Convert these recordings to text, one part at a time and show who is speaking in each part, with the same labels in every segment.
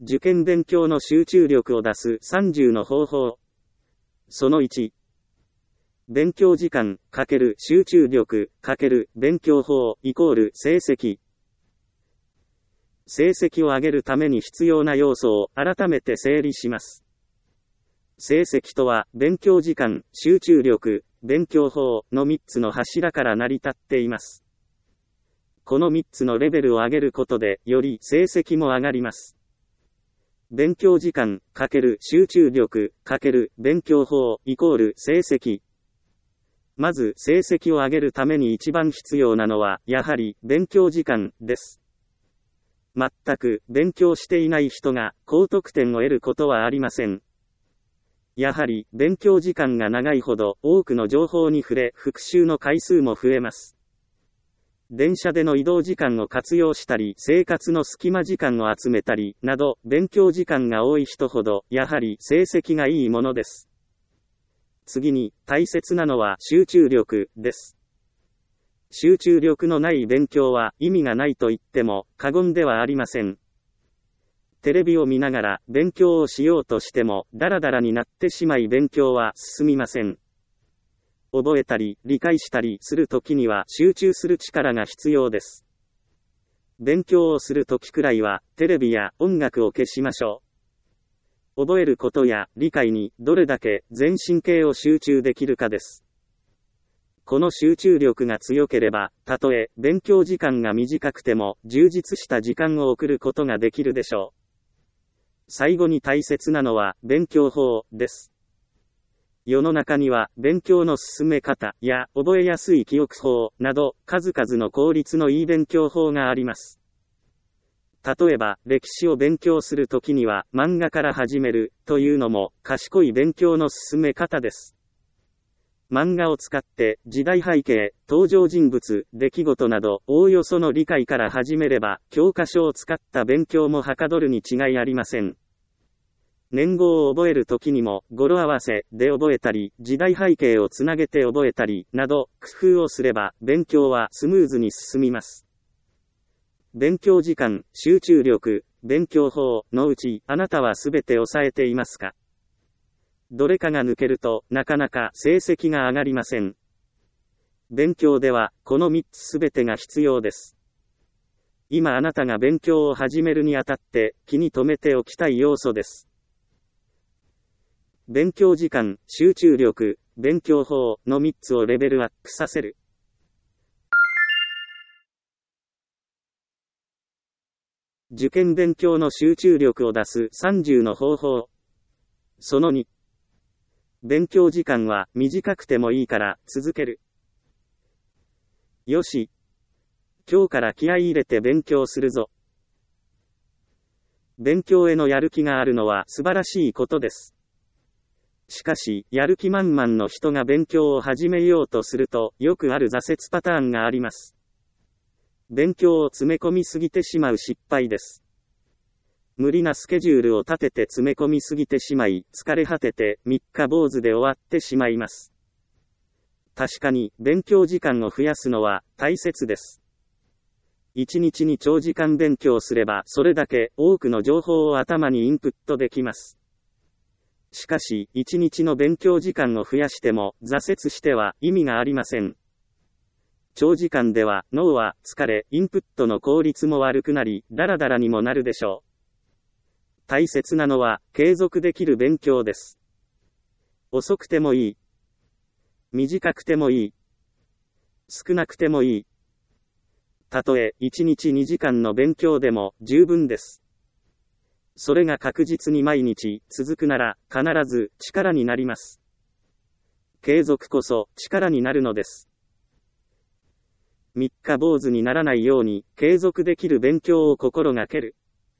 Speaker 1: 受験勉強の集中力を出す30の方法。その1。勉強時間×集中力×勉強法イコール成績。成績を上げるために必要な要素を改めて整理します。成績とは、勉強時間、集中力、勉強法の3つの柱から成り立っています。この3つのレベルを上げることで、より成績も上がります。勉強時間×集中力×勉強法イコール成績。まず、成績を上げるために一番必要なのは、やはり、勉強時間です。全く、勉強していない人が、高得点を得ることはありません。やはり、勉強時間が長いほど、多くの情報に触れ、復習の回数も増えます。電車での移動時間を活用したり、生活の隙間時間を集めたり、など、勉強時間が多い人ほど、やはり、成績がいいものです。次に、大切なのは、集中力です。集中力のない勉強は、意味がないと言っても、過言ではありません。テレビを見ながら勉強をしようとしても、ダラダラになってしまい勉強は進みません。覚えたり、理解したりするときには集中する力が必要です。勉強をするときくらいは、テレビや音楽を消しましょう。覚えることや理解にどれだけ全神経を集中できるかです。この集中力が強ければ、たとえ勉強時間が短くても充実した時間を送ることができるでしょう。最後に大切なのは勉強法です。世の中には勉強の進め方や覚えやすい記憶法など数々の効率のいい勉強法があります。例えば歴史を勉強するときには漫画から始めるというのも賢い勉強の進め方です。漫画を使って時代背景、登場人物、出来事などおおよその理解から始めれば教科書を使った勉強もはかどるに違いありません。年号を覚えるときにも語呂合わせで覚えたり、時代背景をつなげて覚えたりなど工夫をすれば勉強はスムーズに進みます。勉強時間、集中力、勉強法のうちあなたはすべて抑えていますか？どれかが抜けるとなかなか成績が上がりません。勉強ではこの3つすべてが必要です。今あなたが勉強を始めるにあたって気に留めておきたい要素です。勉強時間、集中力、勉強法の3つをレベルアップさせる。受験勉強の集中力を出す30の方法。その2。勉強時間は短くてもいいから続ける。よし。今日から気合い入れて勉強するぞ。勉強へのやる気があるのは素晴らしいことです。しかし、やる気満々の人が勉強を始めようとすると、よくある挫折パターンがあります。勉強を詰め込みすぎてしまう失敗です。無理なスケジュールを立てて詰め込みすぎてしまい、疲れ果てて三日坊主で終わってしまいます。確かに、勉強時間を増やすのは大切です。一日に長時間勉強すれば、それだけ多くの情報を頭にインプットできます。しかし、一日の勉強時間を増やしても、挫折しては意味がありません。長時間では脳は疲れ、インプットの効率も悪くなり、ダラダラにもなるでしょう。大切なのは、継続できる勉強です。遅くてもいい。短くてもいい。少なくてもいい。たとえ、1日2時間の勉強でも十分です。それが確実に毎日続くなら、必ず力になります。継続こそ力になるのです。三日坊主にならないように、継続できる勉強を心がける。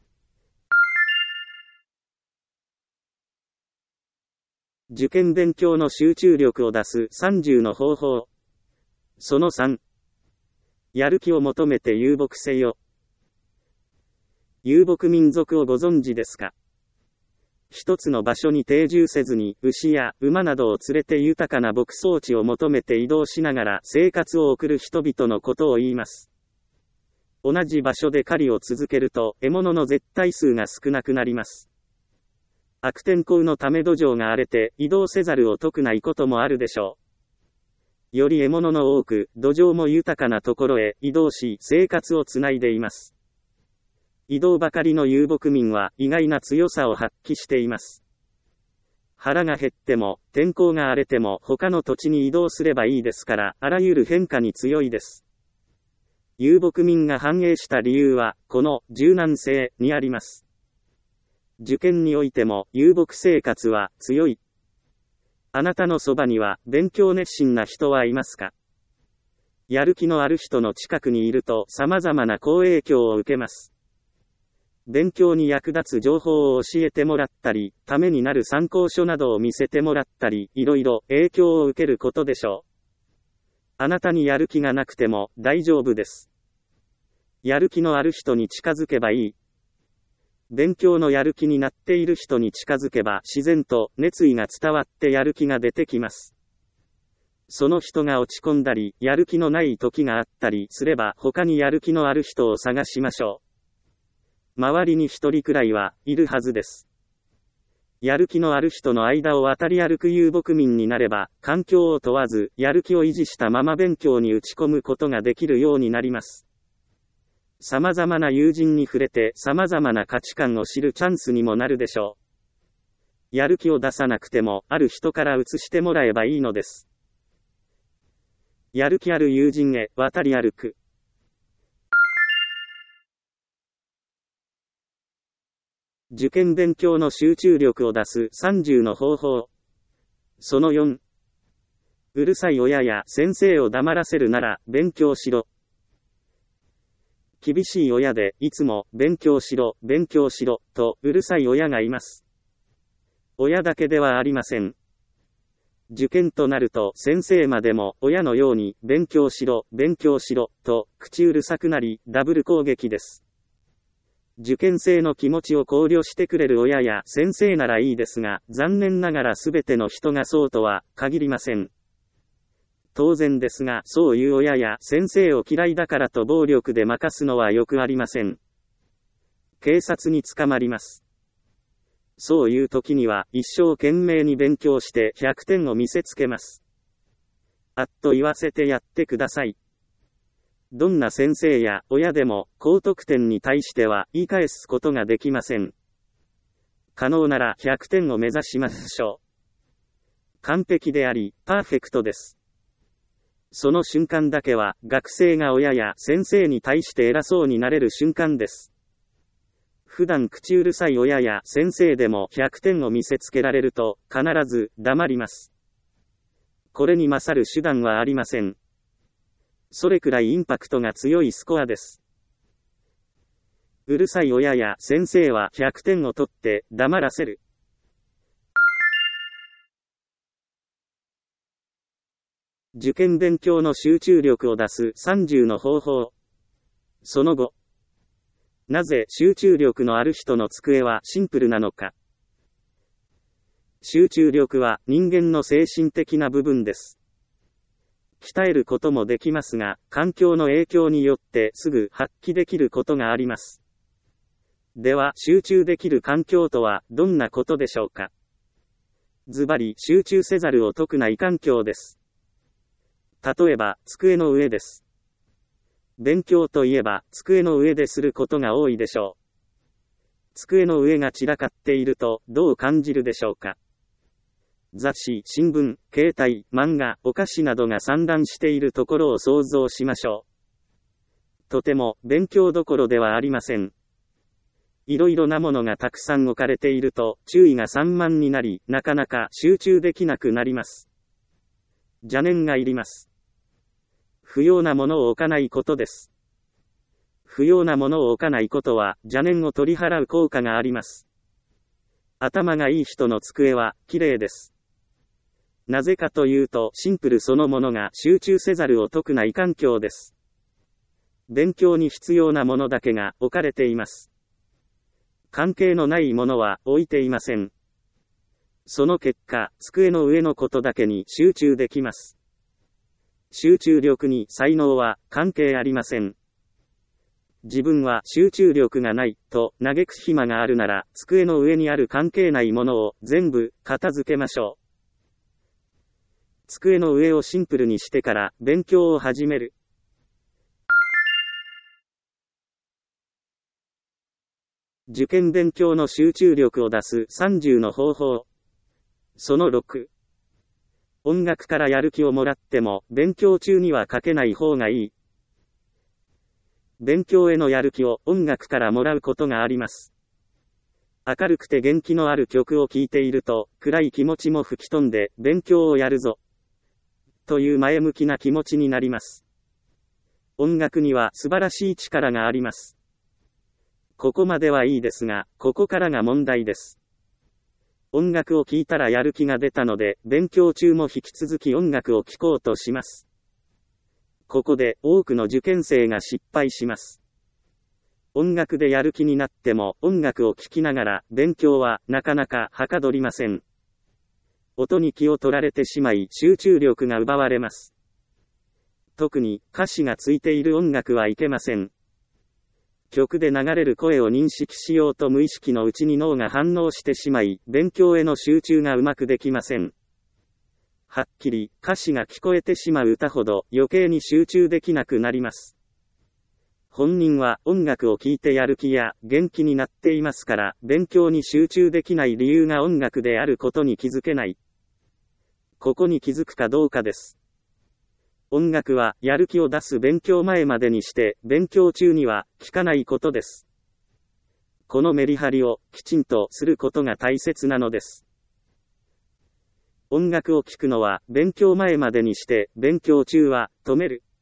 Speaker 1: 受験勉強の集中力を出す30の方法。その3。やる気を求めて遊牧せよ。遊牧民族をご存知ですか？一つの場所に定住せずに、牛や馬などを連れて豊かな牧草地を求めて移動しながら生活を送る人々のことを言います。 同じ場所で狩りを続けると、獲物の絶対数が少なくなります。悪天候のため土壌が荒れて移動せざるを得ないこともあるでしょう。より獲物の多く、土壌も豊かなところへ移動し、生活をつないでいます。移動ばかりの遊牧民は意外な強さを発揮しています。腹が減っても、天候が荒れても他の土地に移動すればいいですから、あらゆる変化に強いです。遊牧民が繁栄した理由は、この柔軟性にあります。受験においても遊牧生活は強い。あなたのそばには勉強熱心な人はいますか？やる気のある人の近くにいると様々な好影響を受けます。勉強に役立つ情報を教えてもらったり、ためになる参考書などを見せてもらったり、いろいろ影響を受けることでしょう。あなたにやる気がなくても大丈夫です。やる気のある人に近づけばいい。勉強のやる気になっている人に近づけば自然と熱意が伝わってやる気が出てきます。その人が落ち込んだり、やる気のない時があったりすれば他にやる気のある人を探しましょう。周りに一人くらいはいるはずです。やる気のある人の間を渡り歩く遊牧民になれば、環境を問わず、やる気を維持したまま勉強に打ち込むことができるようになります。様々な友人に触れて様々な価値観を知るチャンスにもなるでしょう。やる気を出さなくても、ある人から移してもらえばいいのです。やる気ある友人へ渡り歩く。受験勉強の集中力を出す30の方法。その4。うるさい親や先生を黙らせるなら勉強しろ。厳しい親でいつも勉強しろ、勉強しろとうるさい親がいます。親だけではありません。受験となると先生までも親のように勉強しろ、勉強しろと口うるさくなりダブル攻撃です。受験生の気持ちを考慮してくれる親や先生ならいいですが、残念ながらすべての人がそうとは限りません。当然ですが、そういう親や先生を嫌いだからと暴力で任すのはよくありません。警察に捕まります。そういう時には一生懸命に勉強して100点を見せつけます。あっと言わせてやってください。どんな先生や親でも高得点に対しては言い返すことができません。可能なら100点を目指しましょう。完璧であり、パーフェクトです。その瞬間だけは、学生が親や先生に対して偉そうになれる瞬間です。普段口うるさい親や先生でも100点を見せつけられると、必ず黙ります。これに勝る手段はありません。それくらいインパクトが強いスコアです。うるさい親や先生は100点を取って黙らせる。受験勉強の集中力を出す30の方法。その後。なぜ集中力のある人の机はシンプルなのか。集中力は人間の精神的な部分です。鍛えることもできますが、環境の影響によってすぐ発揮できることがあります。では、集中できる環境とはどんなことでしょうか。ズバリ、集中せざるを得ない環境です。例えば、机の上です。勉強といえば、机の上ですることが多いでしょう。机の上が散らかっていると、どう感じるでしょうか。雑誌、新聞、携帯、漫画、お菓子などが散乱しているところを想像しましょう。とても、勉強どころではありません。いろいろなものがたくさん置かれていると、注意が散漫になり、なかなか集中できなくなります。邪念がいります。不要なものを置かないことです。不要なものを置かないことは、邪念を取り払う効果があります。頭がいい人の机は、綺麗です。なぜかというと、シンプルそのものが集中せざるを得ない環境です。勉強に必要なものだけが置かれています。関係のないものは置いていません。その結果、机の上のことだけに集中できます。集中力に才能は関係ありません。 自分は集中力がない、と嘆く暇があるなら、机の上にある関係ないものを全部片付けましょう。机の上をシンプルにしてから勉強を始める。受験勉強の集中力を出す30の方法。その6。音楽からやる気をもらっても、勉強中にはかけない方がいい。勉強へのやる気を音楽からもらうことがあります。明るくて元気のある曲を聴いていると、暗い気持ちも吹き飛んで、勉強をやるぞ。という前向きな気持ちになります。音楽には素晴らしい力があります。ここまではいいですが、ここからが問題です。音楽を聴いたらやる気が出たので、勉強中も引き続き音楽を聴こうとします。ここで多くの受験生が失敗します。音楽でやる気になっても音楽を聴きながら勉強はなかなかはかどりません。音に気を取られてしまい集中力が奪われます。特に歌詞がついている音楽はいけません。曲で流れる声を認識しようと無意識のうちに脳が反応してしまい、勉強への集中がうまくできません。はっきり歌詞が聞こえてしまう歌ほど余計に集中できなくなります。本人は音楽を聴いてやる気や元気になっていますから、勉強に集中できない理由が音楽であることに気づけない。ここに気づくかどうかです。音楽はやる気を出す勉強前までにして、勉強中には聴かないことです。このメリハリをきちんとすることが大切なのです。音楽を聴くのは勉強前までにして、勉強中は止める。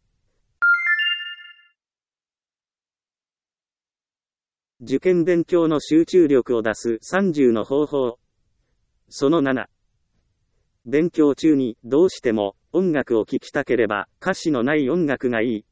Speaker 1: 受験勉強の集中力を出す30の方法。その7。勉強中にどうしても音楽を聴きたければ歌詞のない音楽がいい。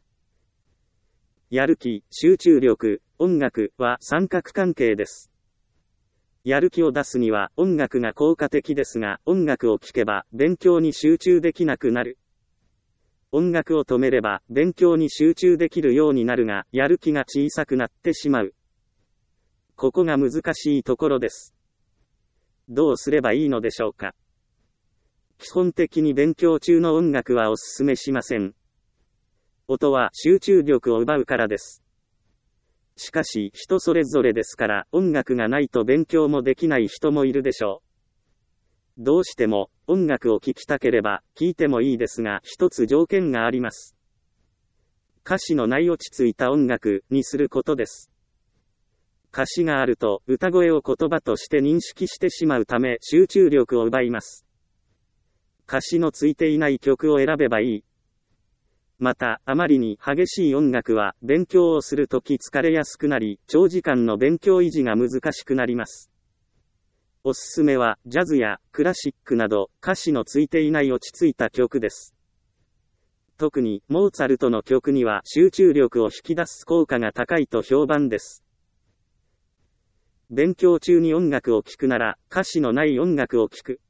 Speaker 1: やる気、集中力、音楽は三角関係です。やる気を出すには音楽が効果的ですが、音楽を聴けば勉強に集中できなくなる。音楽を止めれば勉強に集中できるようになるが、やる気が小さくなってしまう。ここが難しいところです。どうすればいいのでしょうか。基本的に勉強中の音楽はおすすめしません。音は集中力を奪うからです。しかし人それぞれですから、音楽がないと勉強もできない人もいるでしょう。どうしても音楽を聴きたければ聴いてもいいですが、一つ条件があります。歌詞のない落ち着いた音楽にすることです。歌詞があると歌声を言葉として認識してしまうため、集中力を奪います。歌詞のついていない曲を選べばいい。また、あまりに激しい音楽は勉強をするとき疲れやすくなり、長時間の勉強維持が難しくなります。おすすめは、ジャズやクラシックなど、歌詞のついていない落ち着いた曲です。特に、モーツァルトの曲には集中力を引き出す効果が高いと評判です。勉強中に音楽を聴くなら、歌詞のない音楽を聴く。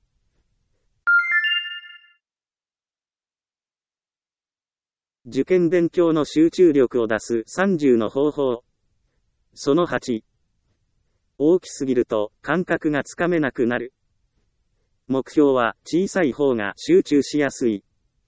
Speaker 1: 受験勉強の集中力を出す30の方法。その8。大きすぎると感覚がつかめなくなる。目標は小さい方が集中しやすい。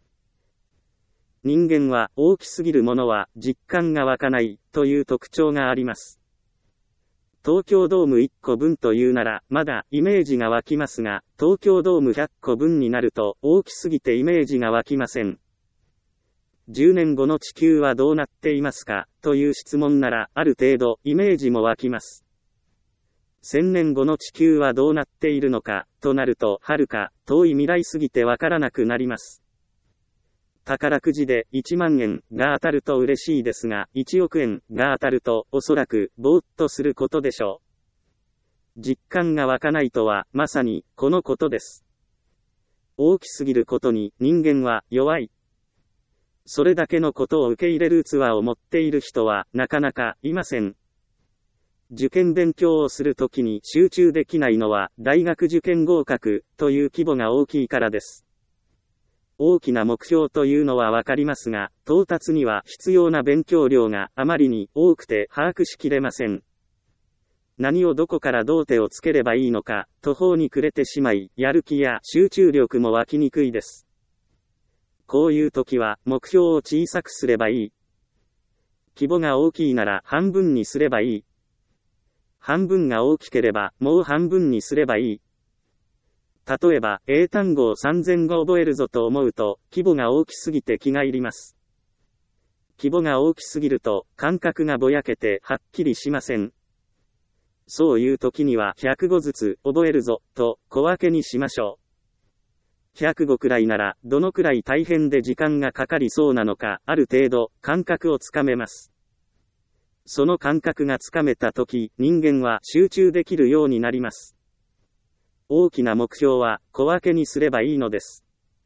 Speaker 1: 人間は大きすぎるものは実感が湧かないという特徴があります。東京ドーム1個分というならまだイメージが湧きますが、東京ドーム100個分になると大きすぎてイメージが湧きません。10年後の地球はどうなっていますかという質問ならある程度イメージも湧きます。1000年後の地球はどうなっているのかとなると遥か遠い未来すぎてわからなくなります。宝くじで1万円が当たると嬉しいですが、1億円が当たるとおそらくぼーっとすることでしょう。実感が湧かないとはまさにこのことです。大きすぎることに人間は弱い。それだけのことを受け入れる器を持っている人はなかなかいません。受験勉強をするときに集中できないのは大学受験合格という規模が大きいからです。 大きな目標というのはわかりますが、到達には必要な勉強量があまりに多くて把握しきれません。何をどこからどう手をつければいいのか、途方に暮れてしまい、やる気や集中力も湧きにくいです。こういう時は、目標を小さくすればいい。規模が大きいなら半分にすればいい。半分が大きければ、もう半分にすればいい。例えば、英単語を3000語覚えるぞと思うと、規模が大きすぎて気が入ります。規模が大きすぎると、感覚がぼやけてはっきりしません。そういう時には100語ずつ覚えるぞ、と小分けにしましょう。100語くらいなら、どのくらい大変で時間がかかりそうなのか、ある程度、感覚をつかめます。その感覚がつかめた時、人間は集中できるようになります。大きな目標は小分けにすればいいのです。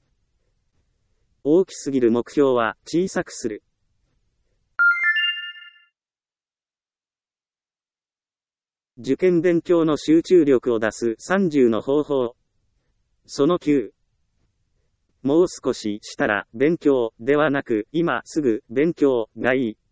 Speaker 1: 大きすぎる目標は小さくする。受験勉強の集中力を出す30の方法。その9。もう少ししたら勉強ではなく今すぐ勉強がいい。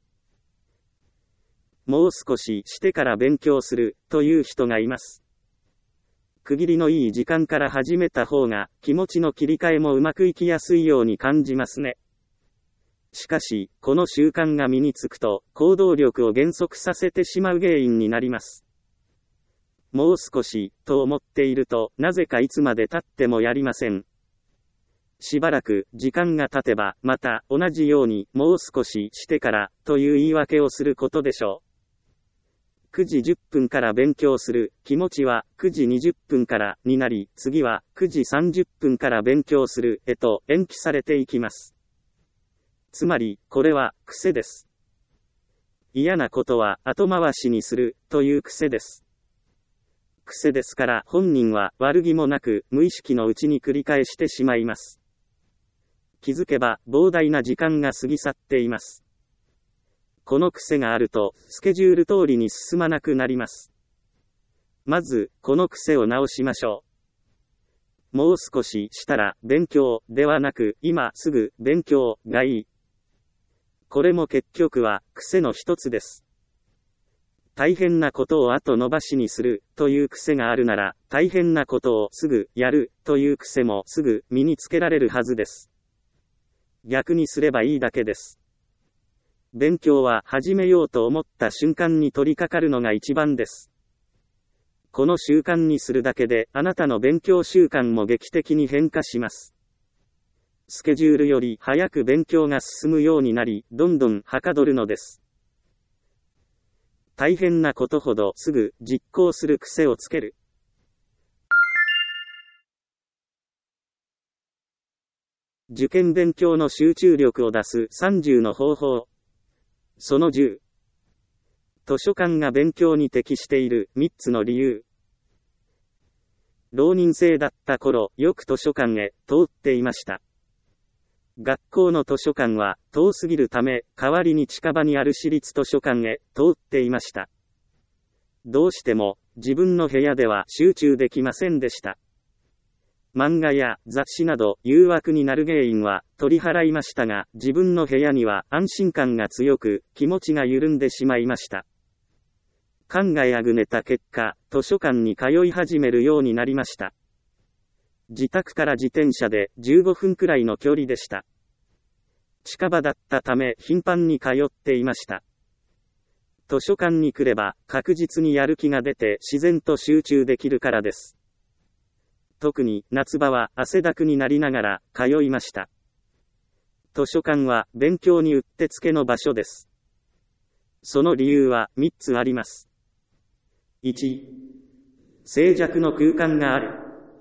Speaker 1: もう少ししてから勉強するという人がいます。区切りのいい時間から始めた方が気持ちの切り替えもうまくいきやすいように感じますね。しかし、この習慣が身につくと行動力を減速させてしまう原因になります。もう少しと思っているとなぜかいつまで経ってもやりません。しばらく時間が経てばまた同じようにもう少ししてからという言い訳をすることでしょう。9時10分から勉強する気持ちは9時20分からになり、次は9時30分から勉強するへと延期されていきます。つまり、これは癖です。嫌なことは後回しにするという癖です。癖ですから本人は悪気もなく無意識のうちに繰り返してしまいます。気づけば膨大な時間が過ぎ去っています。この癖があると、スケジュール通りに進まなくなります。まず、この癖を直しましょう。もう少ししたら、勉強ではなく、今すぐ勉強がいい。これも結局は、癖の一つです。大変なことを後延ばしにするという癖があるなら、大変なことをすぐやるという癖もすぐ身につけられるはずです。逆にすればいいだけです。勉強は始めようと思った瞬間に取り掛かるのが一番です。この習慣にするだけであなたの勉強習慣も劇的に変化します。スケジュールより早く勉強が進むようになり、どんどんはかどるのです。大変なことほどすぐ実行する癖をつける。受験勉強の集中力を出す30の方法。その10。図書館が勉強に適している3つの理由。浪人生だった頃、よく図書館へ通っていました。学校の図書館は遠すぎるため、代わりに近場にある私立図書館へ通っていました。どうしても自分の部屋では集中できませんでした。漫画や雑誌など誘惑になる原因は取り払いましたが、自分の部屋には安心感が強く、気持ちが緩んでしまいました。考えあぐねた結果、図書館に通い始めるようになりました。自宅から自転車で15分くらいの距離でした。近場だったため頻繁に通っていました。図書館に来れば確実にやる気が出て自然と集中できるからです。特に夏場は汗だくになりながら通いました。図書館は勉強にうってつけの場所です。その理由は3つあります。1、静寂の空間がある。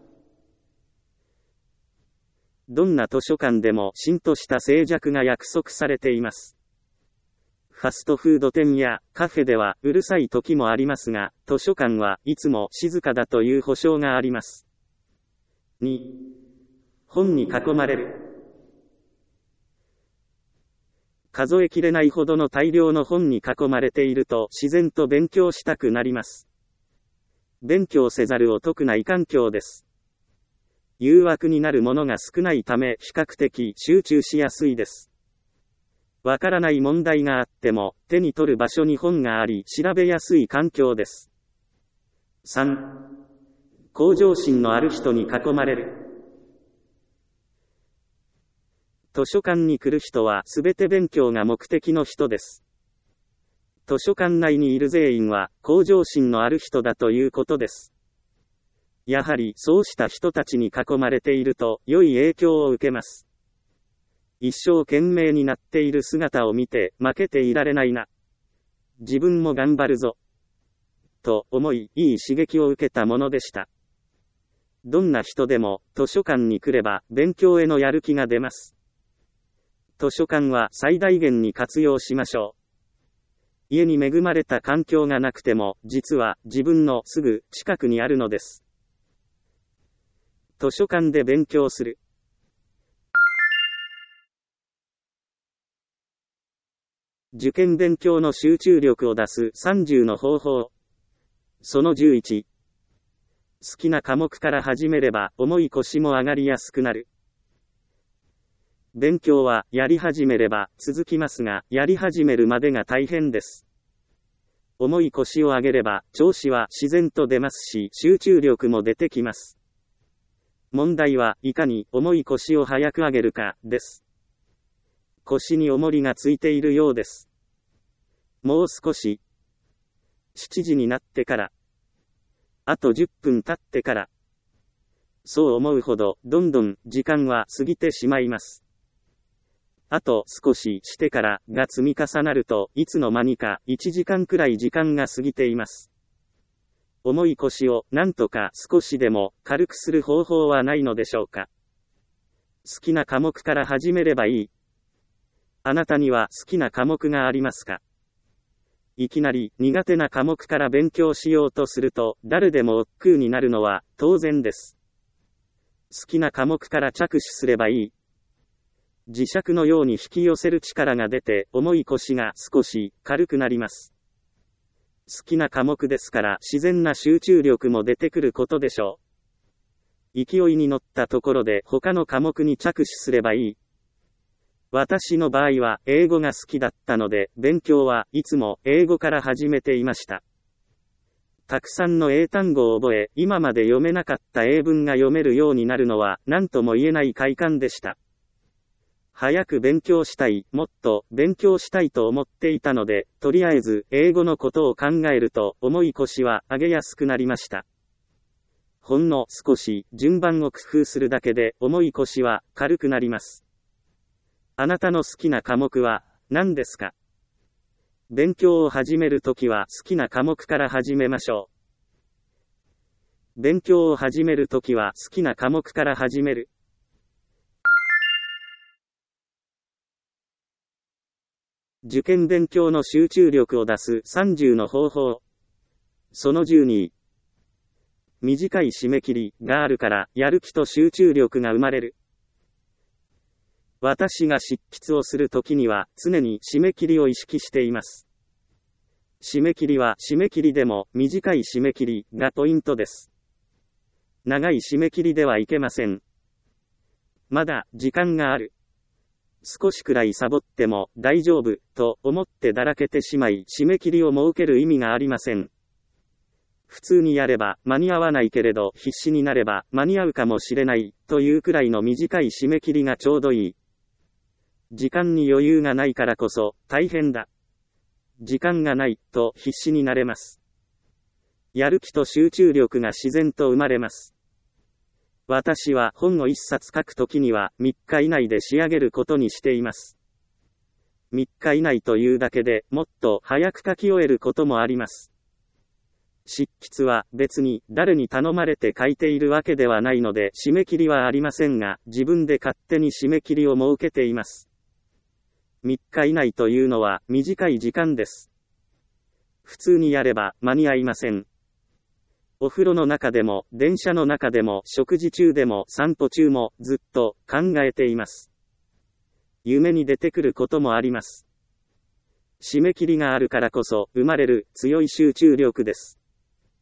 Speaker 1: どんな図書館でもしんとした静寂が約束されています。ファストフード店やカフェではうるさい時もありますが、図書館はいつも静かだという保証があります。2、本に囲まれる。数えきれないほどの大量の本に囲まれていると自然と勉強したくなります。勉強せざるを得ない環境です。 誘惑になるものが少ないため比較的集中しやすいです。わからない問題があっても、手に取る場所に本があり、調べやすい環境です。3. 向上心のある人に囲まれる。図書館に来る人はすべて勉強が目的の人です。図書館内にいる全員は向上心のある人だということです。やはりそうした人たちに囲まれていると良い影響を受けます。一生懸命になっている姿を見て負けていられないな。自分も頑張るぞ。と思い、いい刺激を受けたものでした。どんな人でも図書館に来れば勉強へのやる気が出ます。図書館は最大限に活用しましょう。家に恵まれた環境がなくても、実は自分のすぐ近くにあるのです。図書館で勉強する。受験勉強の集中力を出す30の方法。その11。好きな科目から始めれば重い腰も上がりやすくなる。勉強はやり始めれば続きますが、やり始めるまでが大変です。重い腰を上げれば調子は自然と出ますし、集中力も出てきます。問題はいかに重い腰を早く上げるかです。腰に重りがついているようです。もう少し。7時になってから。あと10分経ってから。そう思うほど、どんどん時間は過ぎてしまいます。あと少ししてからが積み重なると、いつの間にか1時間くらい時間が過ぎています。重い腰をなんとか少しでも軽くする方法はないのでしょうか。好きな科目から始めればいい。あなたには好きな科目がありますか？いきなり苦手な科目から勉強しようとすると、誰でも億劫になるのは当然です。好きな科目から着手すればいい。磁石のように引き寄せる力が出て、重い腰が少し軽くなります。好きな科目ですから自然な集中力も出てくることでしょう。勢いに乗ったところで他の科目に着手すればいい。私の場合は英語が好きだったので、勉強はいつも英語から始めていました。たくさんの英単語を覚え、今まで読めなかった英文が読めるようになるのは何とも言えない快感でした。早く勉強したい、もっと勉強したいと思っていたので、とりあえず英語のことを考えると重い腰は上げやすくなりました。ほんの少し順番を工夫するだけで重い腰は軽くなります。あなたの好きな科目は何ですか？勉強を始めるときは好きな科目から始めましょう。勉強を始めるときは好きな科目から始める。受験勉強の集中力を出す30の方法。その12。短い締め切りがあるからやる気と集中力が生まれる。私が執筆をするときには常に締め切りを意識しています。締め切りは締め切りでも短い締め切りがポイントです。長い締め切りではいけません。まだ時間がある。少しくらいサボっても大丈夫と思ってだらけてしまい、締め切りを設ける意味がありません。普通にやれば間に合わないけれど必死になれば間に合うかもしれないというくらいの短い締め切りがちょうどいい。時間に余裕がないからこそ大変だ。時間がないと必死になれます。やる気と集中力が自然と生まれます。私は本を一冊書くときには3日以内で仕上げることにしています。3日以内というだけでもっと早く書き終えることもあります。執筆は別に誰に頼まれて書いているわけではないので締め切りはありませんが、自分で勝手に締め切りを設けています。3日以内というのは短い時間です。普通にやれば間に合いません。お風呂の中でも、電車の中でも、食事中でも、散歩中も、ずっと考えています。夢に出てくることもあります。締め切りがあるからこそ、生まれる強い集中力です。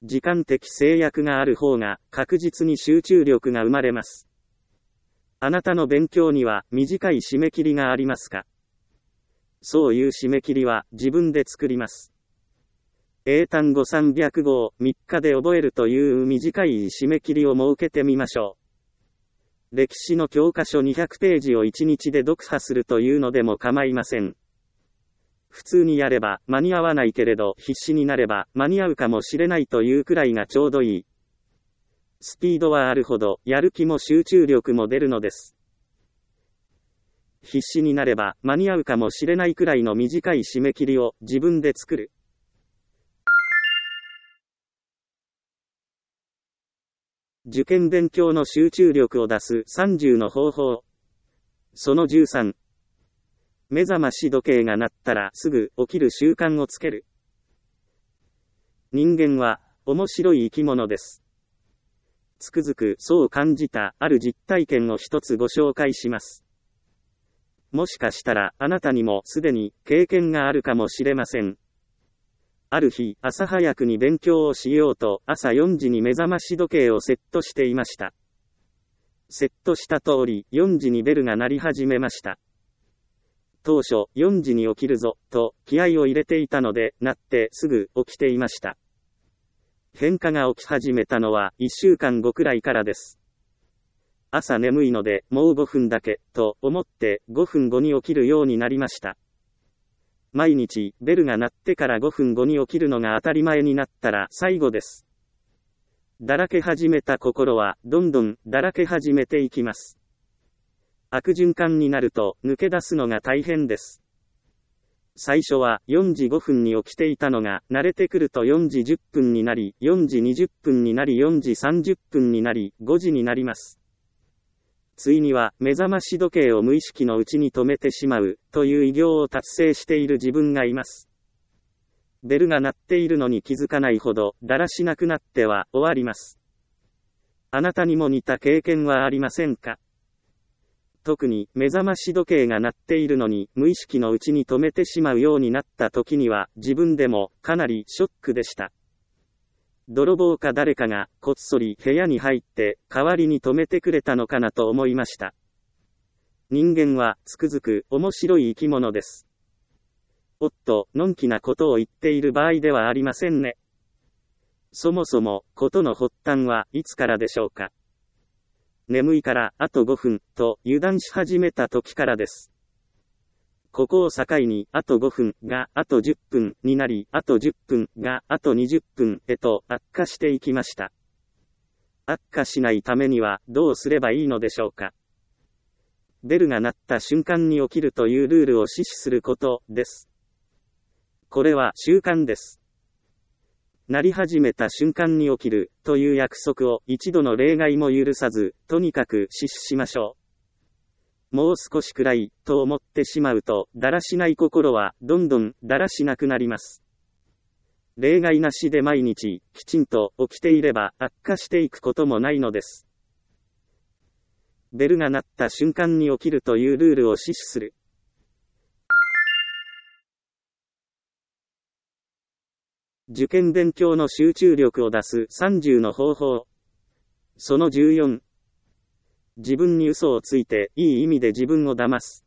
Speaker 1: 時間的制約がある方が確実に集中力が生まれます。あなたの勉強には短い締め切りがありますか？そういう締め切りは自分で作ります。英単語300語を3日で覚えるという短い締め切りを設けてみましょう。歴史の教科書200ページを1日で読破するというのでも構いません。普通にやれば間に合わないけれど必死になれば間に合うかもしれないというくらいがちょうどいい。スピードはあるほどやる気も集中力も出るのです。必死になれば間に合うかもしれないくらいの短い締め切りを自分で作る。受験勉強の集中力を出す30の方法。その13。目覚まし時計が鳴ったらすぐ起きる習慣をつける。人間は面白い生き物です。つくづくそう感じたある実体験を一つご紹介します。もしかしたらあなたにもすでに経験があるかもしれません。ある日、朝早くに勉強をしようと朝4時に目覚まし時計をセットしていました。セットした通り4時にベルが鳴り始めました。当初4時に起きるぞと気合を入れていたので鳴ってすぐ起きていました。変化が起き始めたのは1週間後くらいからです。朝眠いのでもう5分だけと思って5分後に起きるようになりました。毎日ベルが鳴ってから5分後に起きるのが当たり前になったら最後です。だらけ始めた心はどんどんだらけ始めていきます。悪循環になると抜け出すのが大変です。最初は4時5分に起きていたのが慣れてくると4時10分になり、4時20分になり、4時30分になり、5時になります。ついには目覚まし時計を無意識のうちに止めてしまうという偉業を達成している自分がいます。ベルが鳴っているのに気づかないほどだらしなくなっては終わります。あなたにも似た経験はありませんか？特に目覚まし時計が鳴っているのに無意識のうちに止めてしまうようになった時には自分でもかなりショックでした。泥棒か誰かがこっそり部屋に入って代わりに止めてくれたのかなと思いました。人間はつくづく面白い生き物です。おっと、のんきなことを言っている場合ではありませんね。そもそもことの発端はいつからでしょうか。眠いからあと5分と油断し始めた時からです。ここを境にあと5分があと10分になり、あと10分があと20分へと悪化していきました。悪化しないためにはどうすればいいのでしょうか。ベルが鳴った瞬間に起きるというルールを死守することです。これは習慣です。鳴り始めた瞬間に起きるという約束を一度の例外も許さず、とにかく死守しましょう。もう少しくらいと思ってしまうと、だらしない心はどんどんだらしなくなります。例外なしで毎日きちんと起きていれば悪化していくこともないのです。ベルが鳴った瞬間に起きるというルールを死守する。受験勉強の集中力を出す30の方法。その14。自分に嘘をついていい意味で自分を騙す。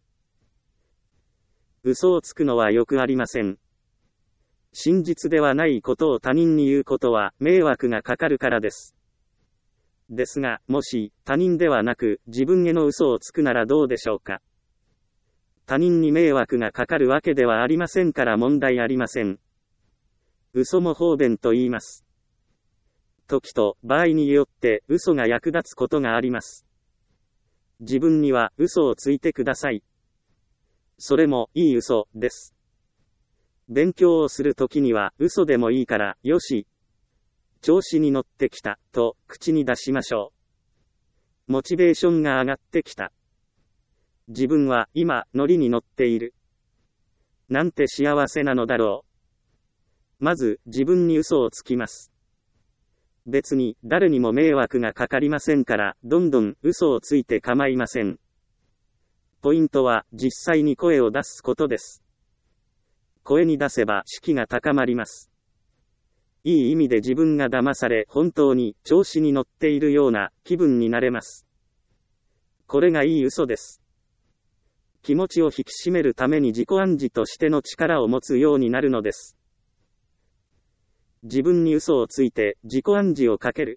Speaker 1: 嘘をつくのはよくありません。真実ではないことを他人に言うことは迷惑がかかるからです。ですが、もし他人ではなく自分への嘘をつくならどうでしょうか。他人に迷惑がかかるわけではありませんから問題ありません。嘘も方便と言います。時と場合によって嘘が役立つことがあります。自分には嘘をついてください。それもいい嘘です。勉強をするときには嘘でもいいからよし。調子に乗ってきたと口に出しましょう。モチベーションが上がってきた。自分は今ノリに乗っている。なんて幸せなのだろう。まず自分に嘘をつきます。別に誰にも迷惑がかかりませんから、どんどん嘘をついて構いません。ポイントは実際に声を出すことです。声に出せば士気が高まります。 いい意味で自分が騙され本当に調子に乗っているような気分になれます。これがいい嘘です。気持ちを引き締めるために自己暗示としての力を持つようになるのです。自分に嘘をついて自己暗示をかける。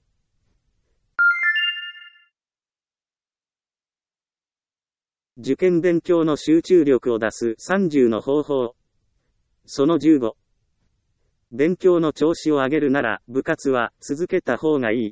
Speaker 1: 受験勉強の集中力を出す30の方法。その15。勉強の調子を上げるなら部活は続けた方がいい。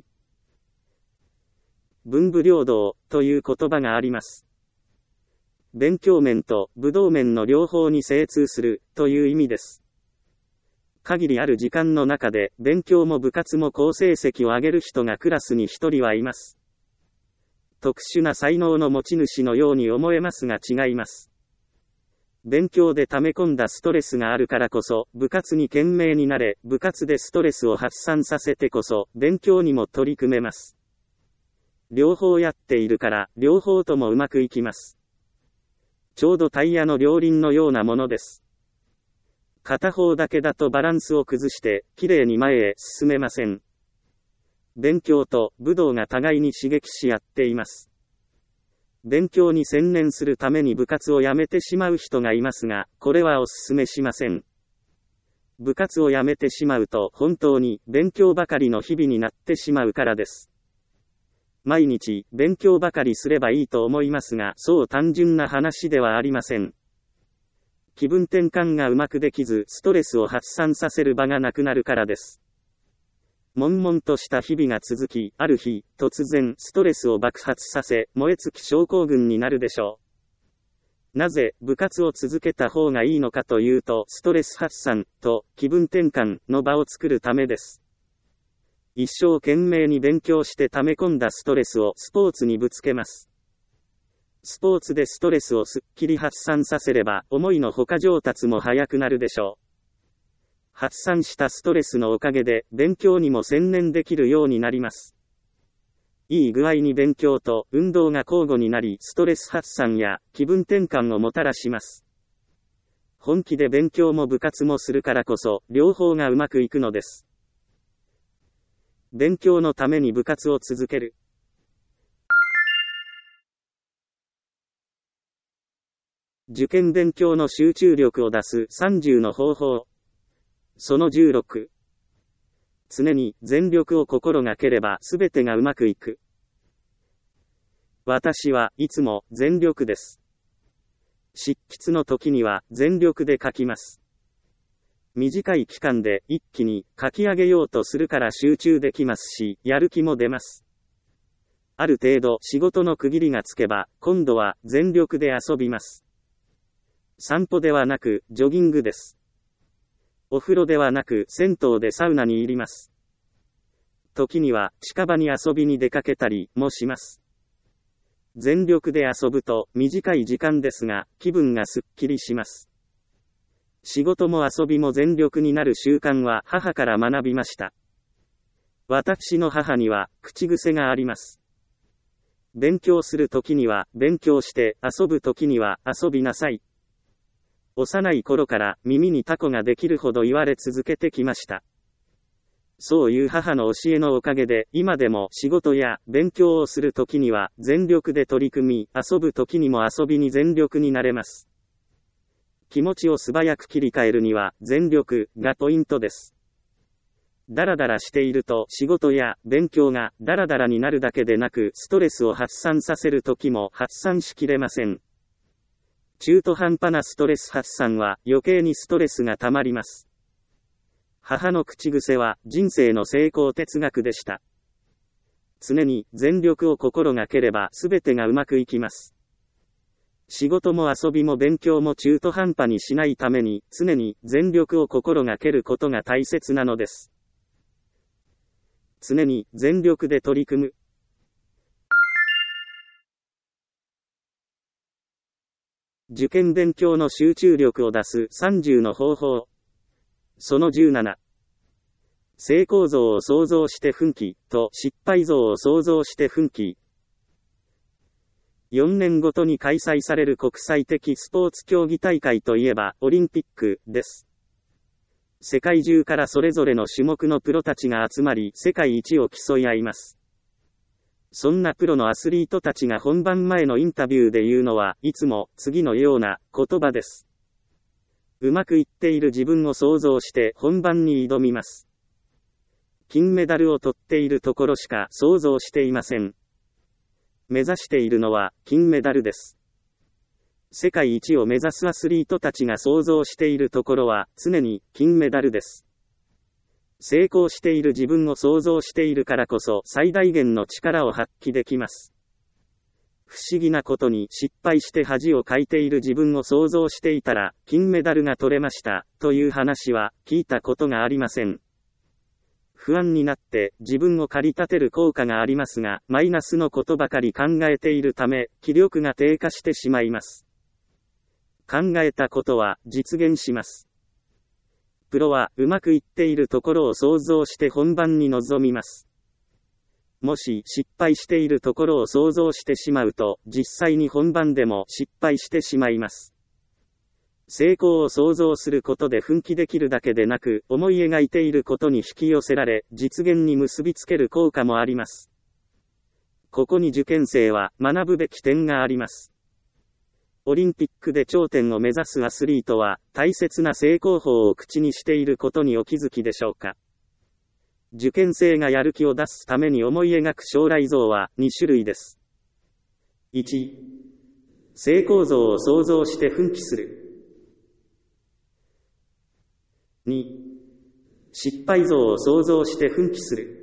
Speaker 1: 文武両道という言葉があります。勉強面と武道面の両方に精通するという意味です。限りある時間の中で勉強も部活も好成績を上げる人がクラスに一人はいます。特殊な才能の持ち主のように思えますが違います。勉強で溜め込んだストレスがあるからこそ部活に懸命になれ、部活でストレスを発散させてこそ勉強にも取り組めます。両方やっているから両方ともうまくいきます。ちょうどタイヤの両輪のようなものです。片方だけだとバランスを崩して、きれいに前へ進めません。勉強と武道が互いに刺激し合っています。勉強に専念するために部活を辞めてしまう人がいますが、これはお勧めしません。部活を辞めてしまうと本当に勉強ばかりの日々になってしまうからです。毎日勉強ばかりすればいいと思いますが、そう単純な話ではありません。気分転換がうまくできず、ストレスを発散させる場がなくなるからです。悶々とした日々が続き、ある日、突然、ストレスを爆発させ、燃え尽き症候群になるでしょう。なぜ、部活を続けた方がいいのかというと、ストレス発散と気分転換の場を作るためです。一生懸命に勉強して溜め込んだストレスをスポーツにぶつけます。スポーツでストレスをすっきり発散させれば、思いのほか上達も早くなるでしょう。発散したストレスのおかげで、勉強にも専念できるようになります。いい具合に勉強と運動が交互になり、ストレス発散や気分転換をもたらします。本気で勉強も部活もするからこそ、両方がうまくいくのです。勉強のために部活を続ける。受験勉強の集中力を出す30の方法。その16。常に全力を心がければすべてがうまくいく。私はいつも全力です。執筆の時には全力で書きます。短い期間で一気に書き上げようとするから集中できますし、やる気も出ます。ある程度仕事の区切りがつけば、今度は全力で遊びます。散歩ではなく、ジョギングです。お風呂ではなく、銭湯でサウナに入ります。時には、近場に遊びに出かけたりもします。全力で遊ぶと、短い時間ですが、気分がすっきりします。仕事も遊びも全力になる習慣は母から学びました。私の母には、口癖があります。勉強するときには、勉強して、遊ぶときには、遊びなさい。幼い頃から耳にタコができるほど言われ続けてきました。そういう母の教えのおかげで、今でも仕事や勉強をするときには全力で取り組み、遊ぶときにも遊びに全力になれます。気持ちを素早く切り替えるには、全力がポイントです。ダラダラしていると仕事や勉強がダラダラになるだけでなく、ストレスを発散させるときも発散しきれません。中途半端なストレス発散は余計にストレスが溜まります。母の口癖は人生の成功哲学でした。常に全力を心がければ全てがうまくいきます。仕事も遊びも勉強も中途半端にしないために常に全力を心がけることが大切なのです。常に全力で取り組む。受験勉強の集中力を出す30の方法。その17。成功像を想像して奮起と失敗像を想像して奮起。4年ごとに開催される国際的スポーツ競技大会といえばオリンピックです。 世界中からそれぞれの種目のプロたちが集まり、世界一を競い合います。そんなプロのアスリートたちが本番前のインタビューで言うのはいつも次のような言葉です。うまくいっている自分を想像して本番に挑みます。金メダルを取っているところしか想像していません。目指しているのは金メダルです。世界一を目指すアスリートたちが想像しているところは常に金メダルです。成功している自分を想像しているからこそ最大限の力を発揮できます。不思議なことに失敗して恥をかいている自分を想像していたら金メダルが取れましたという話は聞いたことがありません。不安になって自分を駆り立てる効果がありますが、マイナスのことばかり考えているため気力が低下してしまいます。考えたことは実現します。プロはうまくいっているところを想像して本番に臨みます。もし失敗しているところを想像してしまうと、実際に本番でも失敗してしまいます。成功を想像することで奮起できるだけでなく、思い描いていることに引き寄せられ、実現に結びつける効果もあります。ここに受験生は学ぶべき点があります。オリンピックで頂点を目指すアスリートは、大切な成功法を口にしていることにお気づきでしょうか。受験生がやる気を出すために思い描く将来像は2種類です。1、成功像を想像して奮起する。2、失敗像を想像して奮起する。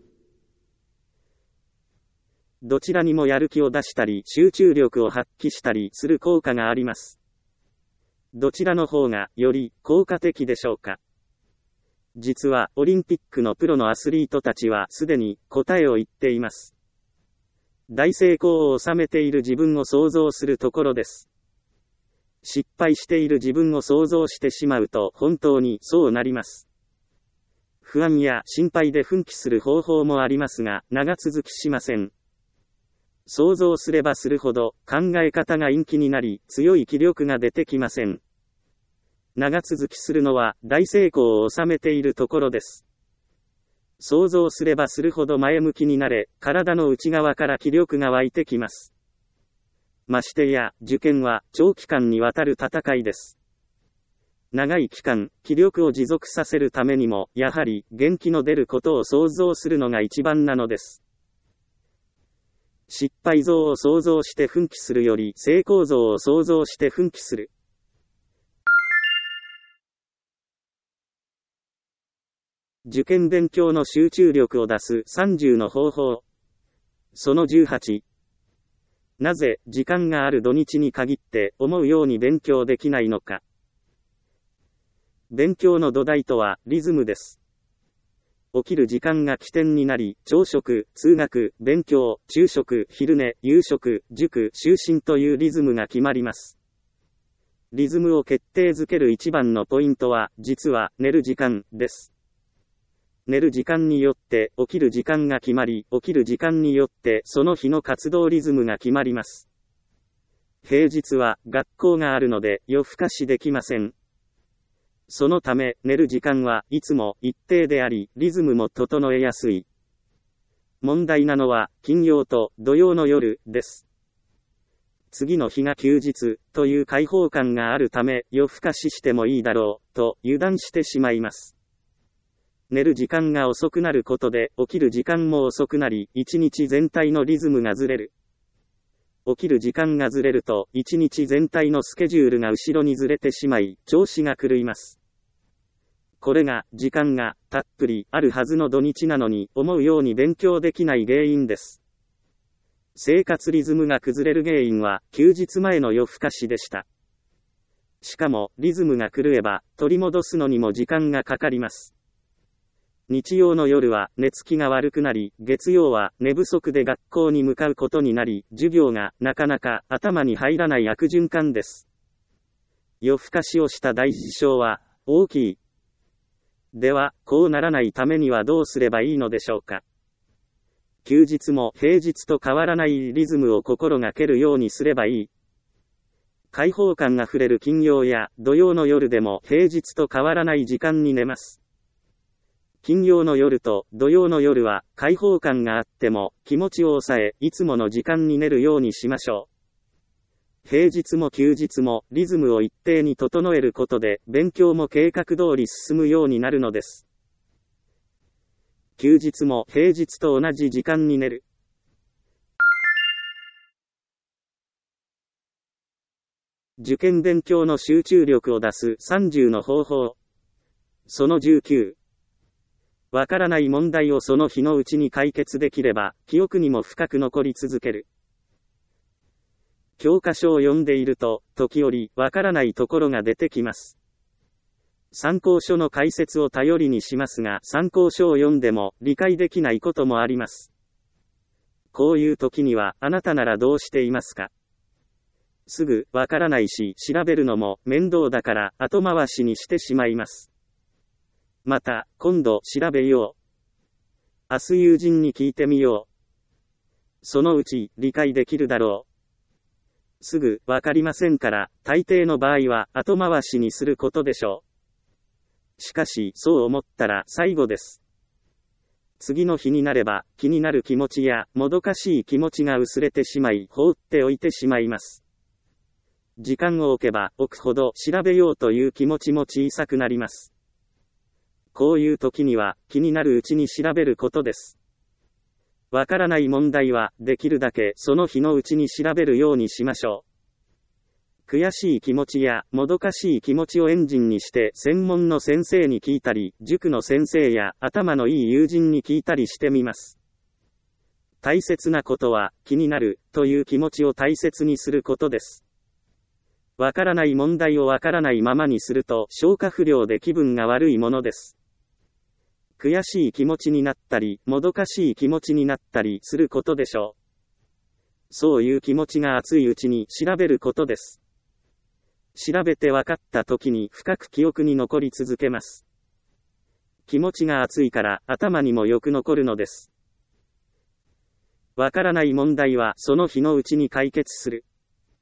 Speaker 1: どちらにもやる気を出したり集中力を発揮したりする効果があります。どちらの方がより効果的でしょうか。実はオリンピックのプロのアスリートたちはすでに答えを言っています。大成功を収めている自分を想像するところです。失敗している自分を想像してしまうと本当にそうなります。不安や心配で奮起する方法もありますが、長続きしません。想像すればするほど考え方が陰気になり、強い気力が出てきません。長続きするのは大成功を収めているところです。想像すればするほど前向きになれ、体の内側から気力が湧いてきます。ましてや、受験は長期間にわたる戦いです。長い期間、気力を持続させるためにも、やはり元気の出ることを想像するのが一番なのです。失敗像を想像して奮起するより成功像を想像して奮起する。受験勉強の集中力を出す30の方法。その18。なぜ時間がある土日に限って思うように勉強できないのか。勉強の土台とはリズムです。起きる時間が起点になり、朝食、通学、勉強、昼食、昼寝、夕食、塾、就寝というリズムが決まります。リズムを決定づける一番のポイントは、実は寝る時間です。寝る時間によって起きる時間が決まり、起きる時間によってその日の活動リズムが決まります。平日は学校があるので夜更かしできません。そのため、寝る時間はいつも一定であり、リズムも整えやすい。問題なのは、金曜と土曜の夜です。次の日が休日という解放感があるため、夜更かししてもいいだろうと油断してしまいます。寝る時間が遅くなることで、起きる時間も遅くなり、一日全体のリズムがずれる。起きる時間がずれると、一日全体のスケジュールが後ろにずれてしまい、調子が狂います。これが、時間がたっぷりあるはずの土日なのに、思うように勉強できない原因です。生活リズムが崩れる原因は、休日前の夜更かしでした。しかも、リズムが狂えば、取り戻すのにも時間がかかります。日曜の夜は寝つきが悪くなり、月曜は寝不足で学校に向かうことになり、授業がなかなか頭に入らない悪循環です。夜更かしをした大事象は大きい。では、こうならないためにはどうすればいいのでしょうか。休日も平日と変わらないリズムを心がけるようにすればいい。 開放感あふれる金曜や土曜の夜でも平日と変わらない時間に寝ます。金曜の夜と土曜の夜は開放感があっても気持ちを抑え、いつもの時間に寝るようにしましょう。平日も休日もリズムを一定に整えることで勉強も計画通り進むようになるのです。休日も平日と同じ時間に寝る。受験勉強の集中力を出す30の方法。その19。わからない問題をその日のうちに解決できれば、記憶にも深く残り続ける。教科書を読んでいると、時折、わからないところが出てきます。参考書の解説を頼りにしますが、参考書を読んでも、理解できないこともあります。こういう時には、あなたならどうしていますか？すぐ、わからないし、調べるのも面倒だから後回しにしてしまいます。また、今度調べよう。明日友人に聞いてみよう。そのうち理解できるだろう。すぐわかりませんから、大抵の場合は後回しにすることでしょう。しかし、そう思ったら最後です。次の日になれば、気になる気持ちやもどかしい気持ちが薄れてしまい、放っておいてしまいます。時間を置けば置くほど調べようという気持ちも小さくなります。こういう時には気になるうちに調べることです。わからない問題はできるだけその日のうちに調べるようにしましょう。悔しい気持ちやもどかしい気持ちをエンジンにして専門の先生に聞いたり、塾の先生や頭のいい友人に聞いたりしてみます。大切なことは気になるという気持ちを大切にすることです。わからない問題をわからないままにすると消化不良で気分が悪いものです。悔しい気持ちになったり、もどかしい気持ちになったりすることでしょう。そういう気持ちが熱いうちに調べることです。調べて分かった時に深く記憶に残り続けます。気持ちが熱いから頭にもよく残るのです。わからない問題はその日のうちに解決する。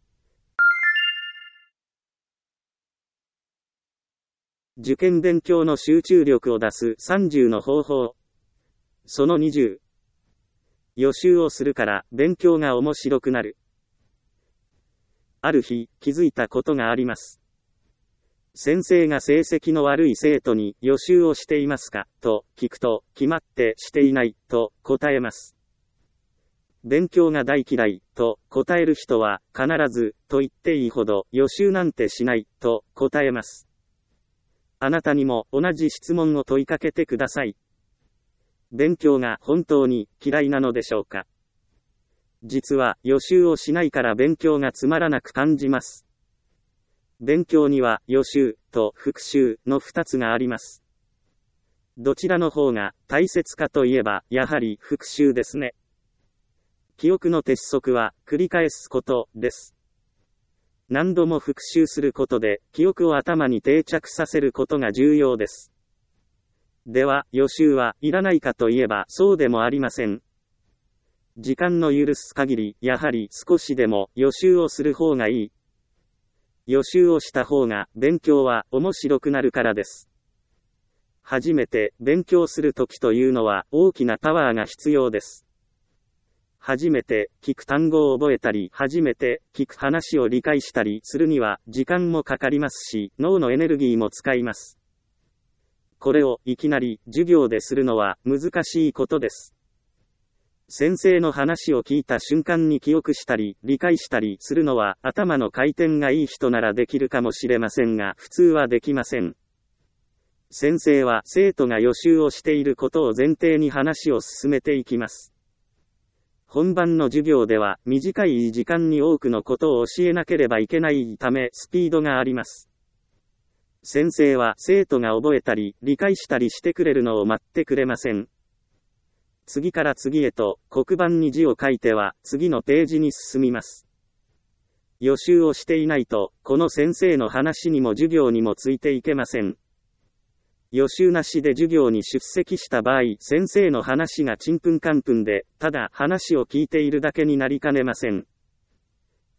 Speaker 1: 受験勉強の集中力を出す30の方法。その20。予習をするから勉強が面白くなる。ある日、気づいたことがあります。先生が成績の悪い生徒に予習をしていますかと聞くと、決まってしていないと答えます。勉強が大嫌いと答える人は必ずと言っていいほど予習なんてしないと答えます。あなたにも同じ質問を問いかけてください。勉強が本当に嫌いなのでしょうか？実は予習をしないから勉強がつまらなく感じます。勉強には予習と復習の2つがあります。どちらの方が大切かといえばやはり復習ですね。記憶の鉄則は繰り返すことです。何度も復習することで記憶を頭に定着させることが重要です。では、予習はいらないかといえばそうでもありません。時間の許す限り、やはり少しでも予習をする方がいい。予習をした方が勉強は面白くなるからです。初めて勉強するときというのは大きなパワーが必要です。初めて聞く単語を覚えたり、初めて聞く話を理解したりするには時間もかかりますし、脳のエネルギーも使います。これをいきなり授業でするのは難しいことです。先生の話を聞いた瞬間に記憶したり、理解したりするのは頭の回転がいい人ならできるかもしれませんが、普通はできません。先生は生徒が予習をしていることを前提に話を進めていきます。本番の授業では短い時間に多くのことを教えなければいけないためスピードがあります。先生は生徒が覚えたり理解したりしてくれるのを待ってくれません。次から次へと黒板に字を書いては次のページに進みます。予習をしていないとこの先生の話にも授業にもついていけません。予習なしで授業に出席した場合、先生の話がちんぷんかんぷんで、ただ話を聞いているだけになりかねません。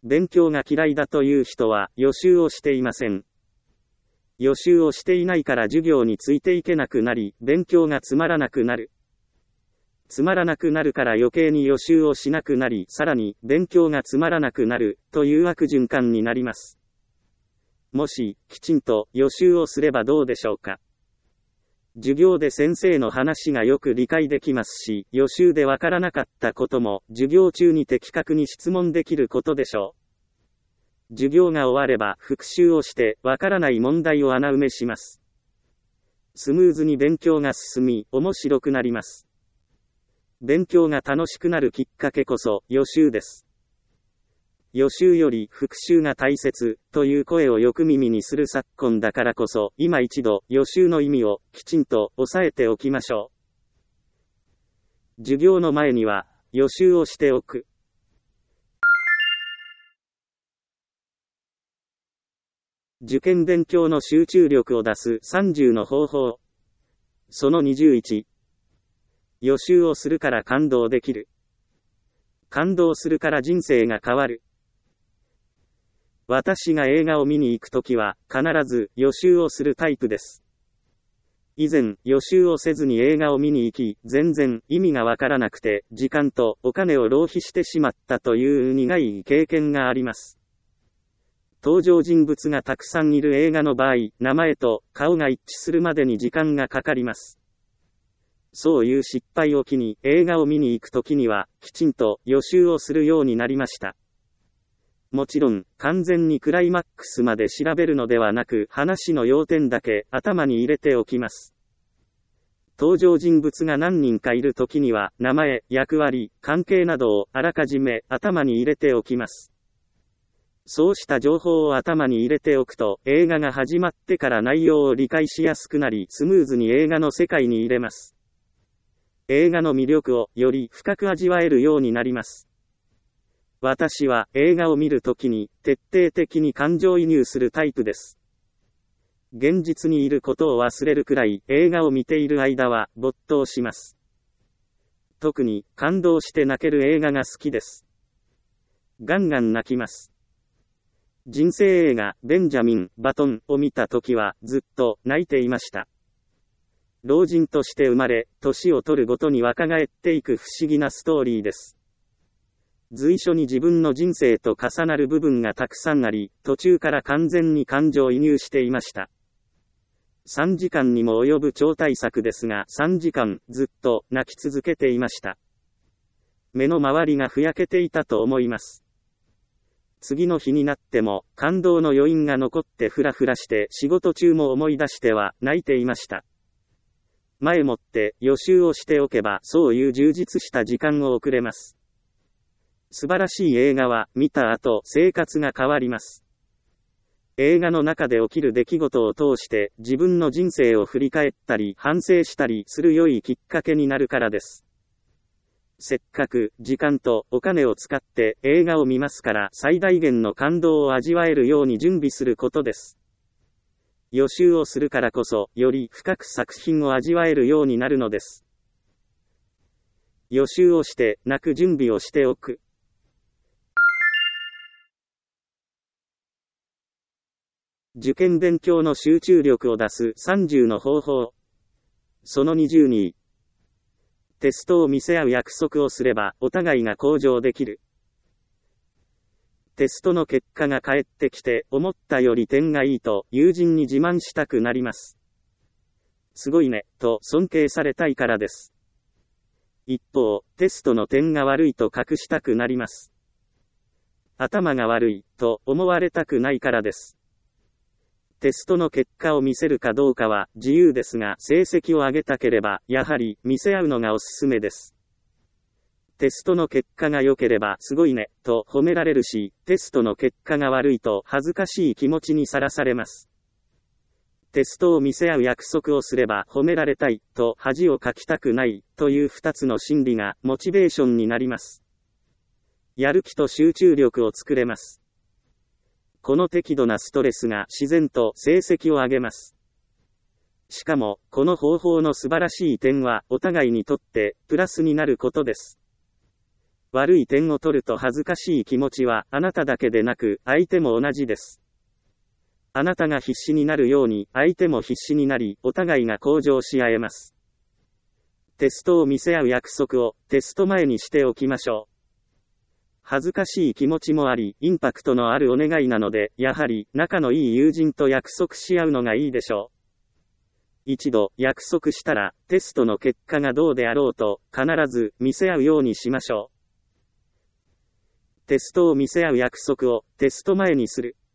Speaker 1: 勉強が嫌いだという人は予習をしていません。予習をしていないから授業についていけなくなり、勉強がつまらなくなる。つまらなくなるから余計に予習をしなくなり、さらに勉強がつまらなくなるという悪循環になります。もし、きちんと予習をすればどうでしょうか。授業で先生の話がよく理解できますし、予習でわからなかったことも授業中に的確に質問できることでしょう。授業が終われば復習をしてわからない問題を穴埋めします。スムーズに勉強が進み、面白くなります。勉強が楽しくなるきっかけこそ予習です。予習より復習が大切という声をよく耳にする昨今だからこそ、今一度予習の意味をきちんと押さえておきましょう。授業の前には予習をしておく。受験勉強の集中力を出す30の方法。その21。予習をするから感動できる。感動するから人生が変わる。私が映画を見に行くときは必ず予習をするタイプです。以前予習をせずに映画を見に行き、全然意味がわからなくて時間とお金を浪費してしまったという苦い経験があります。登場人物がたくさんいる映画の場合、名前と顔が一致するまでに時間がかかります。そういう失敗を機に映画を見に行くときにはきちんと予習をするようになりました。もちろん、完全にクライマックスまで調べるのではなく、話の要点だけ頭に入れておきます。登場人物が何人かいるときには、名前、役割、関係などをあらかじめ頭に入れておきます。そうした情報を頭に入れておくと、映画が始まってから内容を理解しやすくなり、スムーズに映画の世界に入れます。映画の魅力をより深く味わえるようになります。私は映画を見るときに徹底的に感情移入するタイプです。現実にいることを忘れるくらい映画を見ている間は没頭します。特に感動して泣ける映画が好きです。ガンガン泣きます。人生映画ベンジャミン・バトンを見たときはずっと泣いていました。老人として生まれ、年を取るごとに若返っていく不思議なストーリーです。随所に自分の人生と重なる部分がたくさんあり、途中から完全に感情移入していました。3時間にも及ぶ超大作ですが、3時間ずっと泣き続けていました。目の周りがふやけていたと思います。次の日になっても感動の余韻が残ってフラフラして仕事中も思い出しては泣いていました。前もって予習をしておけばそういう充実した時間を送れます。素晴らしい映画は見た後生活が変わります。映画の中で起きる出来事を通して自分の人生を振り返ったり反省したりする良いきっかけになるからです。せっかく時間とお金を使って映画を見ますから最大限の感動を味わえるように準備することです。予習をするからこそより深く作品を味わえるようになるのです。予習をして泣く準備をしておく。受験勉強の集中力を出す30の方法。その22。テストを見せ合う約束をすればお互いが向上できる。テストの結果が返ってきて思ったより点がいいと友人に自慢したくなります。すごいねと尊敬されたいからです。一方、テストの点が悪いと隠したくなります。頭が悪いと思われたくないからです。テストの結果を見せるかどうかは自由ですが、成績を上げたければやはり見せ合うのがおすすめです。テストの結果が良ければすごいねと褒められるし、テストの結果が悪いと恥ずかしい気持ちにさらされます。テストを見せ合う約束をすれば褒められたいと恥をかきたくないという2つの心理がモチベーションになります。やる気と集中力を作れます。この適度なストレスが自然と成績を上げます。しかも、この方法の素晴らしい点はお互いにとってプラスになることです。 悪い点を取ると恥ずかしい気持ちはあなただけでなく相手も同じです。あなたが必死になるように相手も必死になり、お互いが向上し合えます。テストを見せ合う約束をテスト前にしておきましょう。恥ずかしい気持ちもあり、インパクトのあるお願いなので、やはり仲のいい友人と約束し合うのがいいでしょう。一度約束したら、テストの結果がどうであろうと、必ず見せ合うようにしましょう。テストを見せ合う約束をテスト前にする。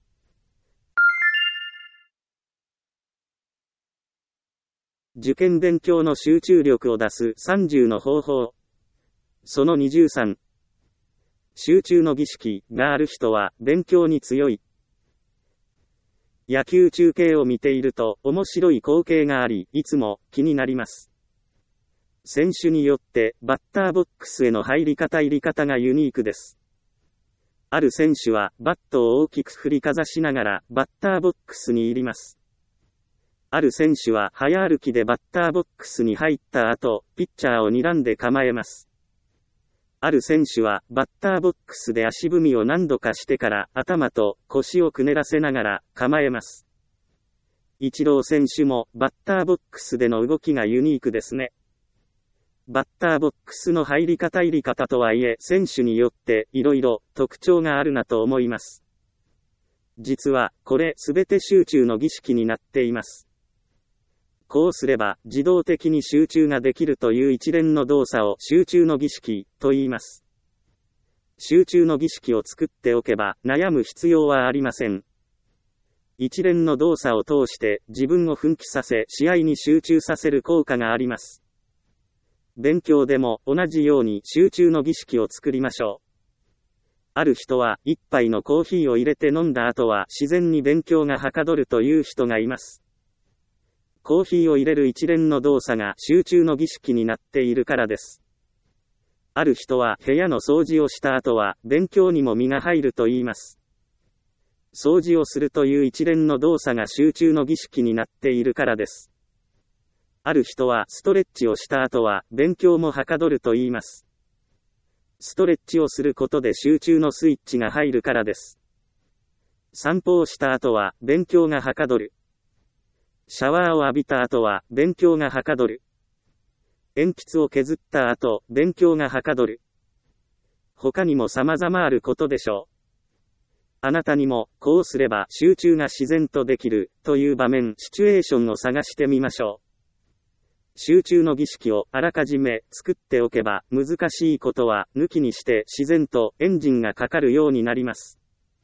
Speaker 1: 受験勉強の集中力を出す30の方法。その23。集中の儀式がある人は勉強に強い。野球中継を見ていると面白い光景があり、いつも気になります。選手によってバッターボックスへの入り方がユニークです。ある選手はバットを大きく振りかざしながらバッターボックスに入ります。ある選手は早歩きでバッターボックスに入った後、ピッチャーを睨んで構えます。ある選手はバッターボックスで足踏みを何度かしてから頭と腰をくねらせながら構えます。イチロー選手もバッターボックスでの動きがユニークですね。バッターボックスの入り方とはいえ選手によっていろいろ特徴があるなと思います。実はこれすべて集中の儀式になっています。こうすれば自動的に集中ができるという一連の動作を集中の儀式と言います。集中の儀式を作っておけば悩む必要はありません。一連の動作を通して自分を奮起させ試合に集中させる効果があります。勉強でも同じように集中の儀式を作りましょう。ある人は一杯のコーヒーを入れて飲んだ後は自然に勉強がはかどるという人がいます。コーヒーを入れる一連の動作が集中の儀式になっているからです。ある人は部屋の掃除をした後は勉強にも身が入ると言います。掃除をするという一連の動作が集中の儀式になっているからです。ある人はストレッチをした後は勉強もはかどると言います。ストレッチをすることで集中のスイッチが入るからです。散歩をした後は勉強がはかどる。シャワーを浴びた後は勉強がはかどる。鉛筆を削った後、勉強がはかどる。他にも様々あることでしょう。あなたにもこうすれば集中が自然とできるという場面、シチュエーションを探してみましょう。集中の儀式をあらかじめ作っておけば難しいことは抜きにして自然とエンジンがかかるようになります。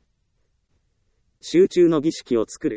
Speaker 1: 集中の儀式を作る。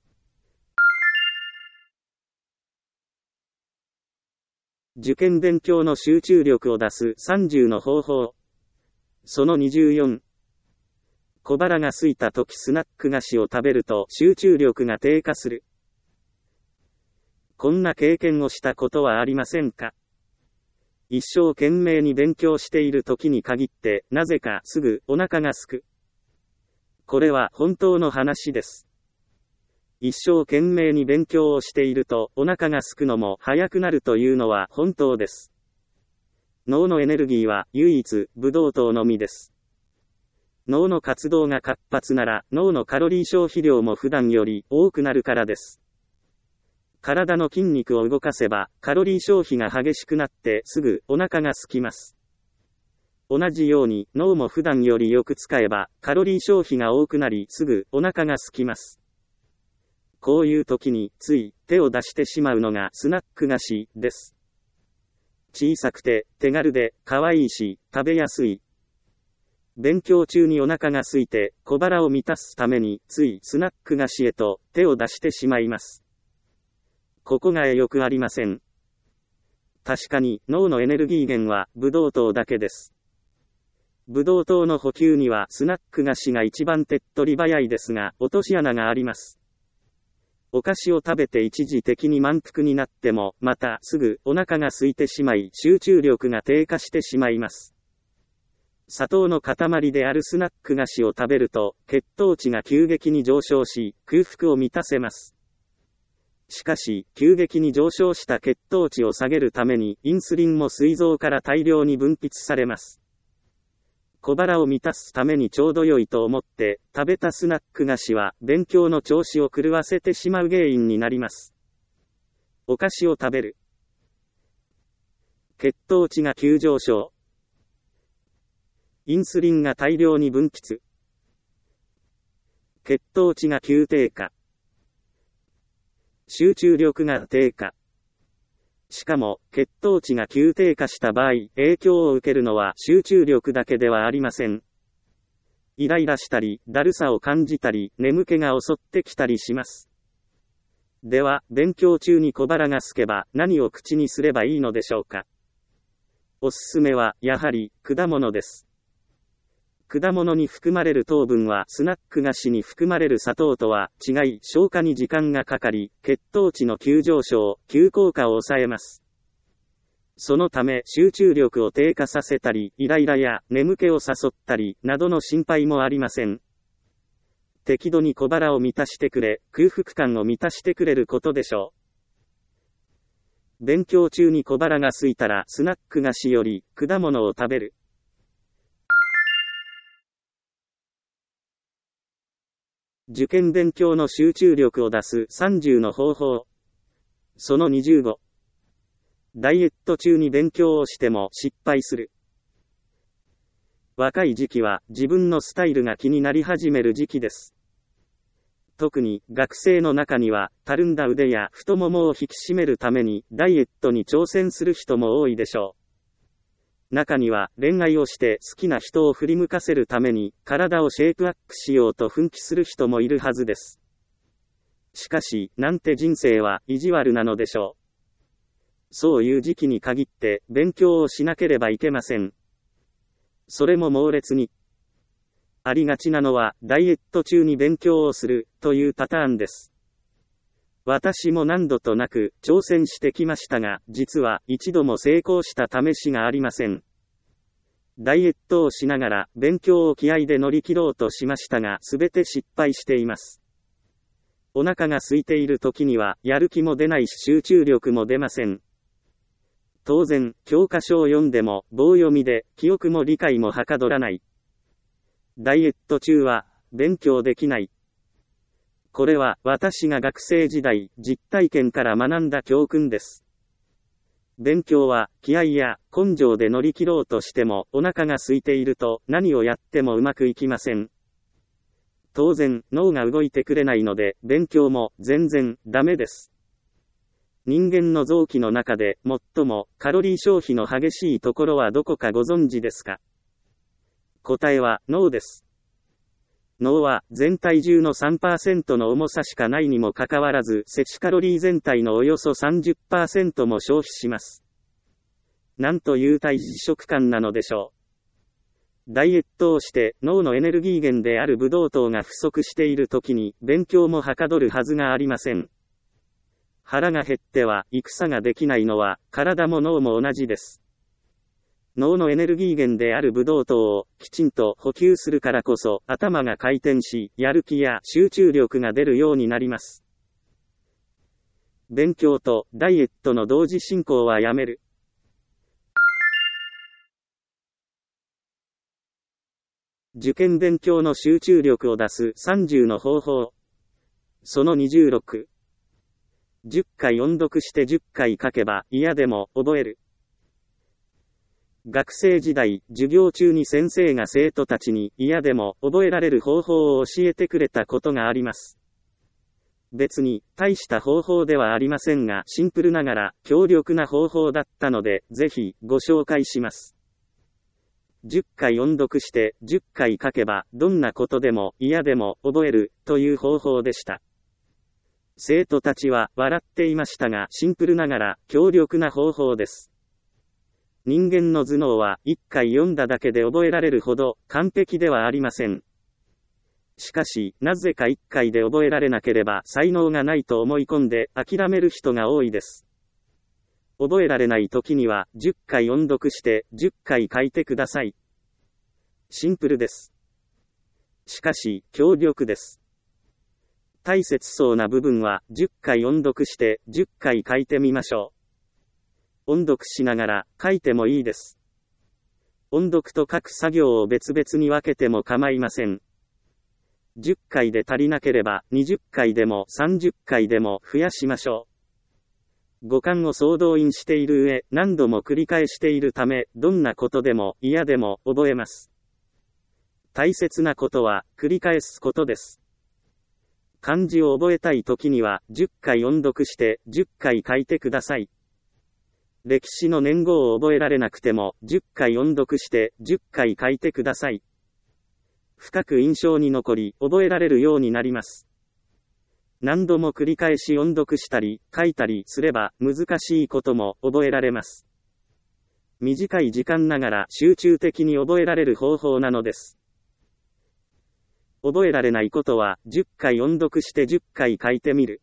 Speaker 1: 受験勉強の集中力を出す30の方法。その24。小腹が空いた時スナック菓子を食べると集中力が低下する。こんな経験をしたことはありませんか？一生懸命に勉強している時に限ってなぜかすぐお腹が空く。これは本当の話です。一生懸命に勉強をしているとお腹が空くのも早くなるというのは本当です。脳のエネルギーは唯一ブドウ糖のみです。脳の活動が活発なら脳のカロリー消費量も普段より多くなるからです。体の筋肉を動かせばカロリー消費が激しくなってすぐお腹が空きます。同じように脳も普段よりよく使えばカロリー消費が多くなりすぐお腹が空きます。こういう時につい手を出してしまうのがスナック菓子です。小さくて手軽で可愛いし食べやすい。勉強中にお腹が空いて小腹を満たすためについスナック菓子へと手を出してしまいます。ここがよくありません。確かに脳のエネルギー源はブドウ糖だけです。ブドウ糖の補給にはスナック菓子が一番手っ取り早いですが落とし穴があります。お菓子を食べて一時的に満腹になっても、またすぐお腹が空いてしまい、集中力が低下してしまいます。砂糖の塊であるスナック菓子を食べると、血糖値が急激に上昇し、空腹を満たせます。しかし、急激に上昇した血糖値を下げるために、インスリンも膵臓から大量に分泌されます。 小腹を満たすためにちょうど良いと思って食べたスナック菓子は勉強の調子を狂わせてしまう原因になります。お菓子を食べる。血糖値が急上昇。インスリンが大量に分泌。血糖値が急低下。集中力が低下。しかも、血糖値が急低下した場合、影響を受けるのは集中力だけではありません。イライラしたり、だるさを感じたり、眠気が襲ってきたりします。では、勉強中に小腹が空けば何を口にすればいいのでしょうか。おすすめは、やはり、果物です。果物に含まれる糖分はスナック菓子に含まれる砂糖とは違い、消化に時間がかかり、血糖値の急上昇、急降下を抑えます。そのため集中力を低下させたり、イライラや眠気を誘ったり、などの心配もありません。適度に小腹を満たしてくれ、空腹感を満たしてくれることでしょう。勉強中に小腹が空いたらスナック菓子より果物を食べる。受験勉強の集中力を出す30の方法。その25。ダイエット中に勉強をしても失敗する。若い時期は自分のスタイルが気になり始める時期です。特に学生の中にはたるんだ腕や太ももを引き締めるためにダイエットに挑戦する人も多いでしょう。中には恋愛をして好きな人を振り向かせるために体をシェイプアップしようと奮起する人もいるはずです。しかし、なんて人生は意地悪なのでしょう。そういう時期に限って勉強をしなければいけません。それも猛烈に。ありがちなのはダイエット中に勉強をするというパターンです。私も何度となく挑戦してきましたが、実は一度も成功した試しがありません。ダイエットをしながら勉強を気合で乗り切ろうとしましたが、すべて失敗しています。お腹が空いている時にはやる気も出ないし集中力も出ません。当然、教科書を読んでも棒読みで記憶も理解もはかどらない。ダイエット中は勉強できない。これは私が学生時代、実体験から学んだ教訓です。勉強は気合や根性で乗り切ろうとしてもお腹が空いていると何をやってもうまくいきません。当然、脳が動いてくれないので勉強も全然ダメです。人間の臓器の中で最もカロリー消費の激しいところはどこかご存知ですか？答えは脳です。脳は全体重の 3% の重さしかないにもかかわらず、摂取カロリー全体のおよそ 30% も消費します。なんという大事食感なのでしょう。ダイエットをして脳のエネルギー源であるブドウ糖が不足している時に勉強もはかどるはずがありません。腹が減っては戦ができないのは体も脳も同じです。脳のエネルギー源であるブドウ糖をきちんと補給するからこそ頭が回転し、やる気や集中力が出るようになります。勉強とダイエットの同時進行はやめる。受験勉強の集中力を出す30の方法。その26。10回音読して10回書けば嫌でも覚える。学生時代、授業中に先生が生徒たちに嫌でも覚えられる方法を教えてくれたことがあります。別に大した方法ではありませんが、シンプルながら強力な方法だったので、ぜひご紹介します。10回音読して10回書けばどんなことでも嫌でも覚えるという方法でした。生徒たちは笑っていましたが、シンプルながら強力な方法です。人間の頭脳は1回読んだだけで覚えられるほど完璧ではありません。しかし、なぜか1回で覚えられなければ才能がないと思い込んで諦める人が多いです。覚えられない時には10回音読して10回書いてください。シンプルです。しかし、強力です。大切そうな部分は10回音読して10回書いてみましょう。音読しながら書いてもいいです。 音読と書く作業を別々に分けても構いません。10回で足りなければ20回でも30回でも増やしましょう。五感を総動員している上、何度も繰り返しているため、どんなことでも嫌でも覚えます。大切なことは繰り返すことです。漢字を覚えたいときには10回音読して10回書いてください。歴史の年号を覚えられなくても10回音読して10回書いてください。深く印象に残り覚えられるようになります。何度も繰り返し音読したり書いたりすれば難しいことも覚えられます。短い時間ながら集中的に覚えられる方法なのです。覚えられないことは10回音読して10回書いてみる。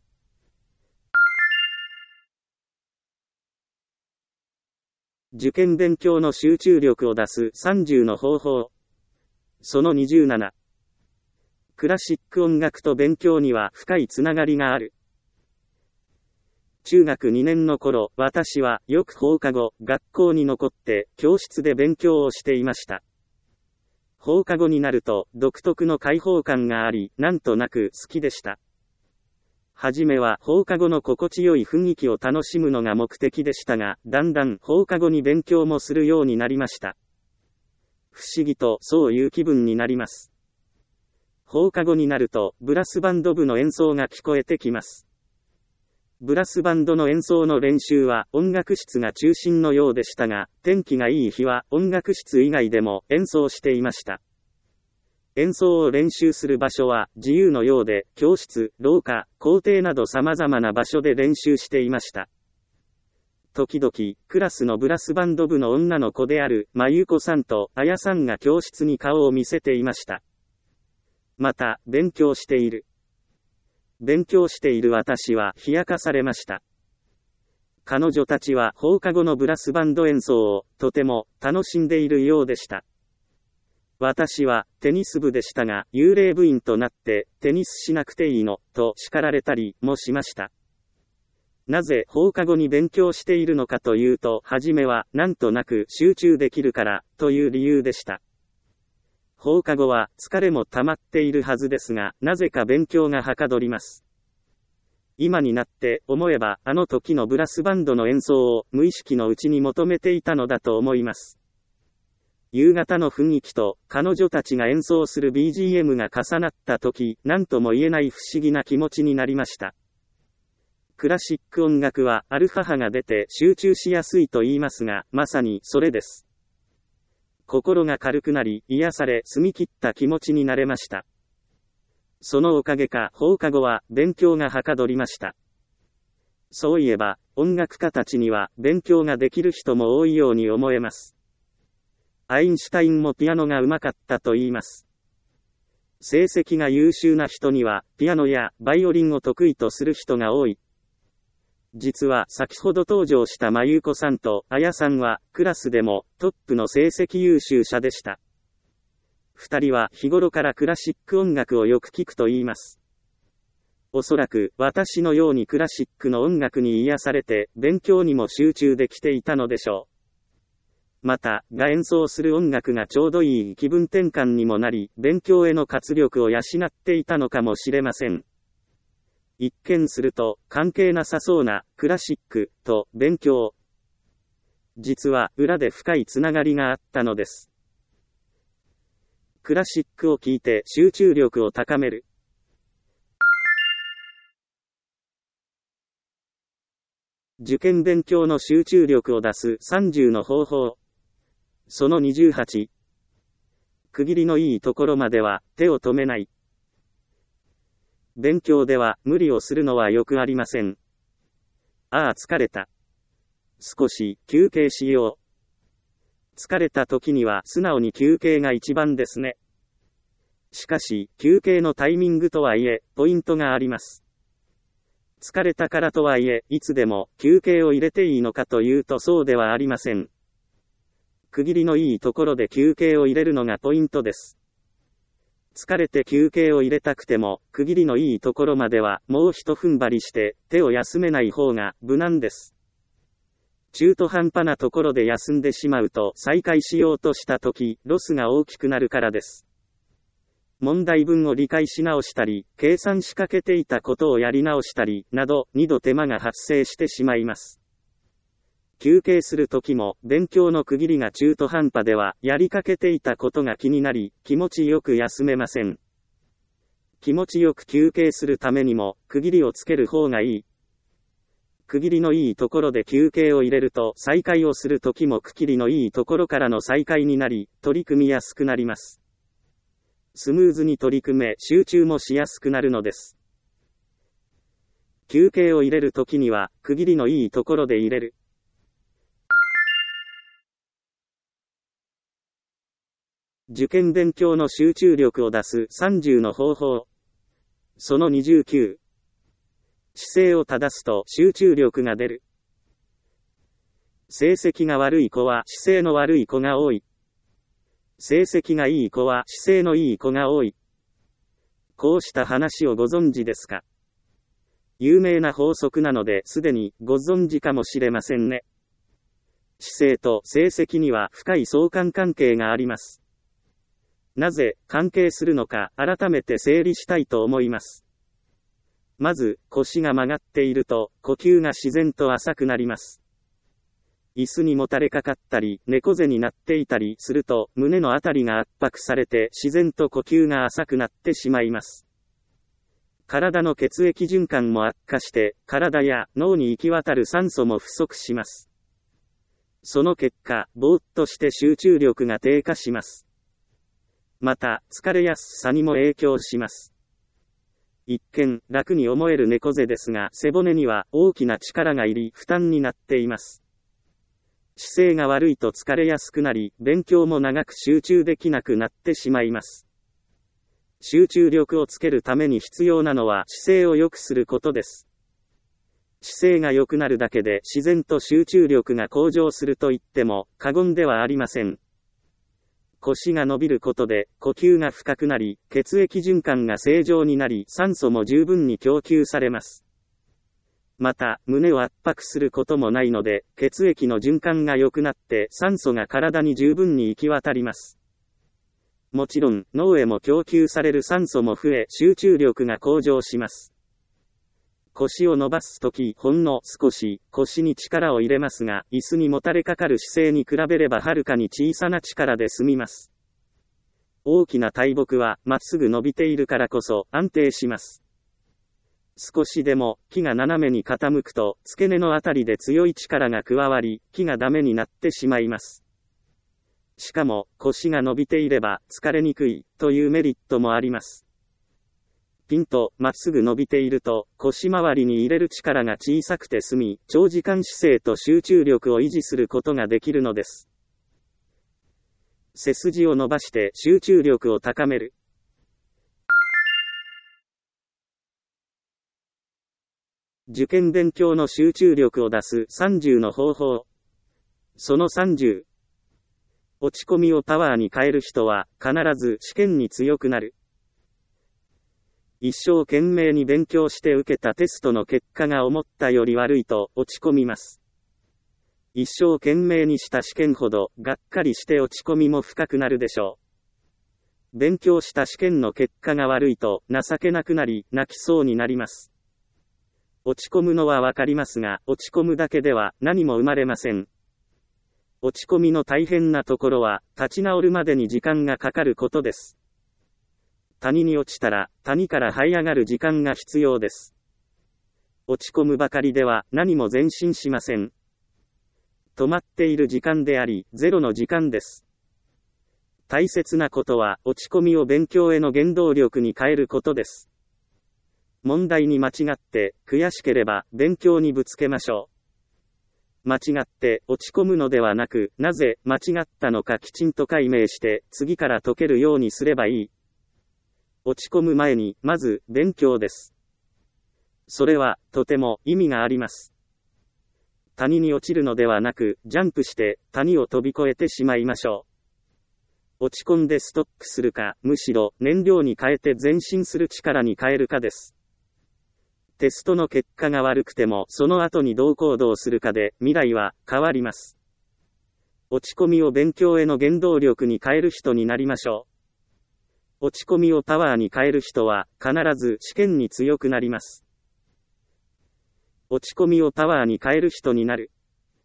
Speaker 1: 受験勉強の集中力を出す30の方法。その27。クラシック音楽と勉強には深いつながりがある。中学2年の頃、私はよく放課後、学校に残って教室で勉強をしていました。放課後になると独特の開放感があり、なんとなく好きでした。はじめは放課後の心地よい雰囲気を楽しむのが目的でしたが、だんだん放課後に勉強もするようになりました。不思議とそういう気分になります。放課後になるとブラスバンド部の演奏が聞こえてきます。ブラスバンドの演奏の練習は音楽室が中心のようでしたが、天気がいい日は音楽室以外でも演奏していました。演奏を練習する場所は自由のようで、教室、廊下、校庭など様々な場所で練習していました。時々、クラスのブラスバンド部の女の子である、まゆこさんとあやさんが教室に顔を見せていました。また、勉強している私は冷やかされました。彼女たちは放課後のブラスバンド演奏をとても楽しんでいるようでした。私はテニス部でしたが、幽霊部員となってテニスしなくていいのと叱られたりもしました。なぜ放課後に勉強しているのかというと、はじめはなんとなく集中できるからという理由でした。放課後は疲れも溜まっているはずですが、なぜか勉強がはかどります。今になって思えば、あの時のブラスバンドの演奏を無意識のうちに求めていたのだと思います。夕方の雰囲気と彼女たちが演奏する BGM が重なった時、何とも言えない不思議な気持ちになりました。クラシック音楽はアルファ波が出て集中しやすいと言いますが、まさにそれです。心が軽くなり、癒され、澄み切った気持ちになれました。そのおかげか、放課後は勉強がはかどりました。そういえば、音楽家たちには勉強ができる人も多いように思えます。アインシュタインもピアノが上手かったと言います。成績が優秀な人には、ピアノやバイオリンを得意とする人が多い。実は先ほど登場したまゆこさんとあやさんは、クラスでもトップの成績優秀者でした。二人は日頃からクラシック音楽をよく聞くと言います。おそらく私のようにクラシックの音楽に癒されて勉強にも集中できていたのでしょう。また、が演奏する音楽がちょうどいい気分転換にもなり、勉強への活力を養っていたのかもしれません。一見すると関係なさそうなクラシックと勉強。実は裏で深いつながりがあったのです。クラシックを聴いて集中力を高める。受験勉強の集中力を出す30の方法。その28。区切りのいいところまでは手を止めない。勉強では無理をするのはよくありません。ああ疲れた。少し休憩しよう。疲れた時には素直に休憩が一番ですね。しかし休憩のタイミングとはいえポイントがあります。疲れたからとはいえいつでも休憩を入れていいのかというとそうではありません。区切りのいいところで休憩を入れるのがポイントです。疲れて休憩を入れたくても、区切りのいいところまではもう一踏ん張りして手を休めない方が無難です。 中途半端なところで休んでしまうと再開しようとしたとき、ロスが大きくなるからです。問題文を理解し直したり、計算しかけていたことをやり直したり、など、2度手間が発生してしまいます。休憩するときも、勉強の区切りが中途半端では、やりかけていたことが気になり、気持ちよく休めません。気持ちよく休憩するためにも、区切りをつける方がいい。区切りのいいところで休憩を入れると、再開をするときも区切りのいいところからの再開になり、取り組みやすくなります。スムーズに取り組め、集中もしやすくなるのです。休憩を入れるときには、区切りのいいところで入れる。受験勉強の集中力を出す30の方法。その29。姿勢を正すと集中力が出る。成績が悪い子は姿勢の悪い子が多い。成績がいい子は姿勢のいい子が多い。こうした話をご存知ですか？有名な法則なのですでにご存知かもしれませんね。姿勢と成績には深い相関関係があります。なぜ関係するのか改めて整理したいと思います。まず、腰が曲がっていると、呼吸が自然と浅くなります。椅子にもたれかかったり、猫背になっていたりすると、胸のあたりが圧迫されて自然と呼吸が浅くなってしまいます。体の血液循環も悪化して、体や脳に行き渡る酸素も不足します。その結果、ぼーっとして集中力が低下します。また、疲れやすさにも影響します。一見、楽に思える猫背ですが、背骨には大きな力が入り、負担になっています。姿勢が悪いと疲れやすくなり、勉強も長く集中できなくなってしまいます。集中力をつけるために必要なのは姿勢を良くすることです。姿勢が良くなるだけで自然と集中力が向上すると言っても過言ではありません。腰が伸びることで呼吸が深くなり、血液循環が正常になり、酸素も十分に供給されます。また、胸を圧迫することもないので、血液の循環が良くなって酸素が体に十分に行き渡ります。もちろん、脳へも供給される酸素も増え、集中力が向上します。腰を伸ばすとき、ほんの少し腰に力を入れますが、椅子にもたれかかる姿勢に比べればはるかに小さな力で済みます。大きな大木はまっすぐ伸びているからこそ安定します。少しでも木が斜めに傾くと付け根のあたりで強い力が加わり、木がダメになってしまいます。しかも腰が伸びていれば疲れにくいというメリットもあります。ピンとまっすぐ伸びていると腰回りに入れる力が小さくて済み、長時間姿勢と集中力を維持することができるのです。背筋を伸ばして集中力を高める。受験勉強の集中力を出す30の方法。その30。落ち込みをパワーに変える人は必ず試験に強くなる。一生懸命に勉強して受けたテストの結果が思ったより悪いと落ち込みます。一生懸命にした試験ほどがっかりして落ち込みも深くなるでしょう。勉強した試験の結果が悪いと情けなくなり泣きそうになります。落ち込むのはわかりますが、落ち込むだけでは何も生まれません。落ち込みの大変なところは立ち直るまでに時間がかかることです。谷に落ちたら、谷から這い上がる時間が必要です。落ち込むばかりでは何も前進しません。止まっている時間であり、ゼロの時間です。大切なことは、落ち込みを勉強への原動力に変えることです。問題に間違って悔しければ勉強にぶつけましょう。間違って落ち込むのではなく、なぜ間違ったのかきちんと解明して次から解けるようにすればいい。落ち込む前にまず勉強です。それはとても意味があります。谷に落ちるのではなく、ジャンプして谷を飛び越えてしまいましょう。落ち込んでストックするか、むしろ燃料に変えて前進する力に変えるかです。 テストの結果が悪くてもその後にどう行動するかで未来は変わります。落ち込みを勉強への原動力に変える人になりましょう。落ち込みをパワーに変える人は必ず試験に強くなります。落ち込みをパワーに変える人になる。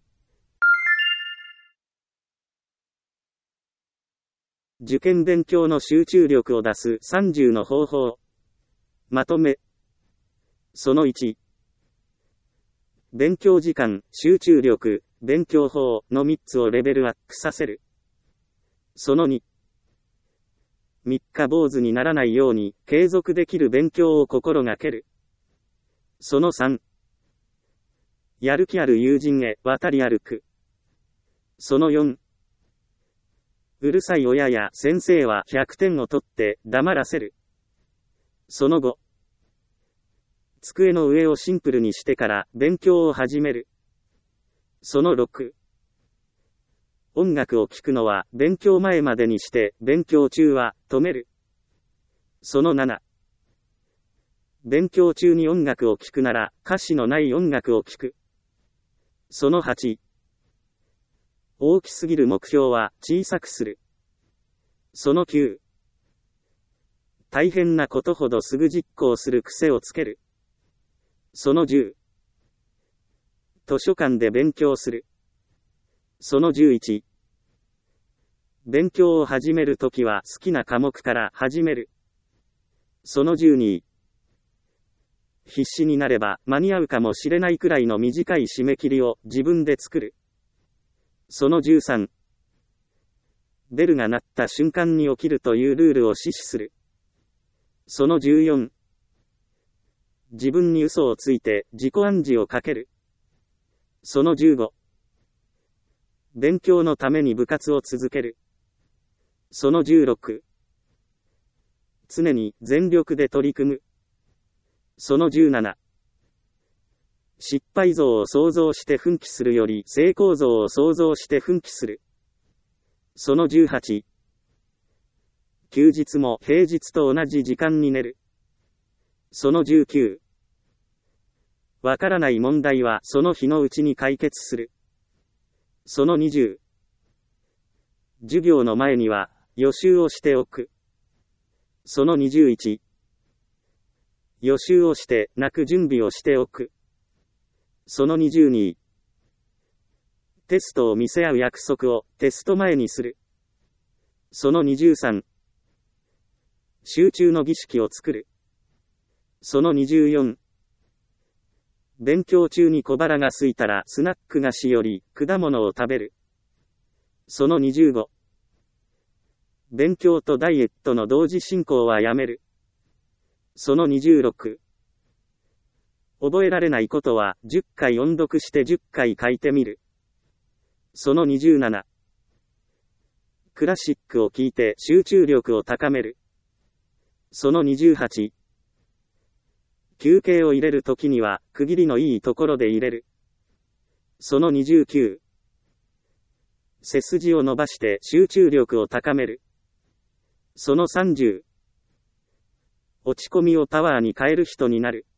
Speaker 1: 受験勉強の集中力を出す30の方法。まとめ。その1。勉強時間、集中力、勉強法の3つをレベルアップさせる。その2。三日坊主にならないように継続できる勉強を心がける。その3。やる気ある友人へ渡り歩く。その4。うるさい親や先生は100点を取って黙らせる。その5。机の上をシンプルにしてから勉強を始める。その6。音楽を聴くのは勉強前までにして勉強中は止める。その7。勉強中に音楽を聴くなら歌詞のない音楽を聴く。その8。大きすぎる目標は小さくする。その9。大変なことほどすぐ実行する癖をつける。その10。図書館で勉強する。その11。勉強を始めるときは好きな科目から始める。その12。必死になれば間に合うかもしれないくらいの短い締め切りを自分で作る。その13。ベルが鳴った瞬間に起きるというルールを死守する。その14。自分に嘘をついて自己暗示をかける。その15。勉強のために部活を続ける。その16。常に全力で取り組む。その17。失敗像を想像して奮起するより成功像を想像して奮起する。その18。休日も平日と同じ時間に寝る。その19。わからない問題はその日のうちに解決する。その20。授業の前には予習をしておく。その21。予習をして泣く準備をしておく。その22。テストを見せ合う約束をテスト前にする。その23。集中の儀式を作る。その24。勉強中に小腹が空いたらスナック菓子より果物を食べる。その25。勉強とダイエットの同時進行はやめる。その26。覚えられないことは10回音読して10回書いてみる。その27。クラシックを聴いて集中力を高める。その28。休憩を入れるときには区切りのいいところで入れる。その29。背筋を伸ばして集中力を高める。その30。落ち込みをパワーに変える人になる。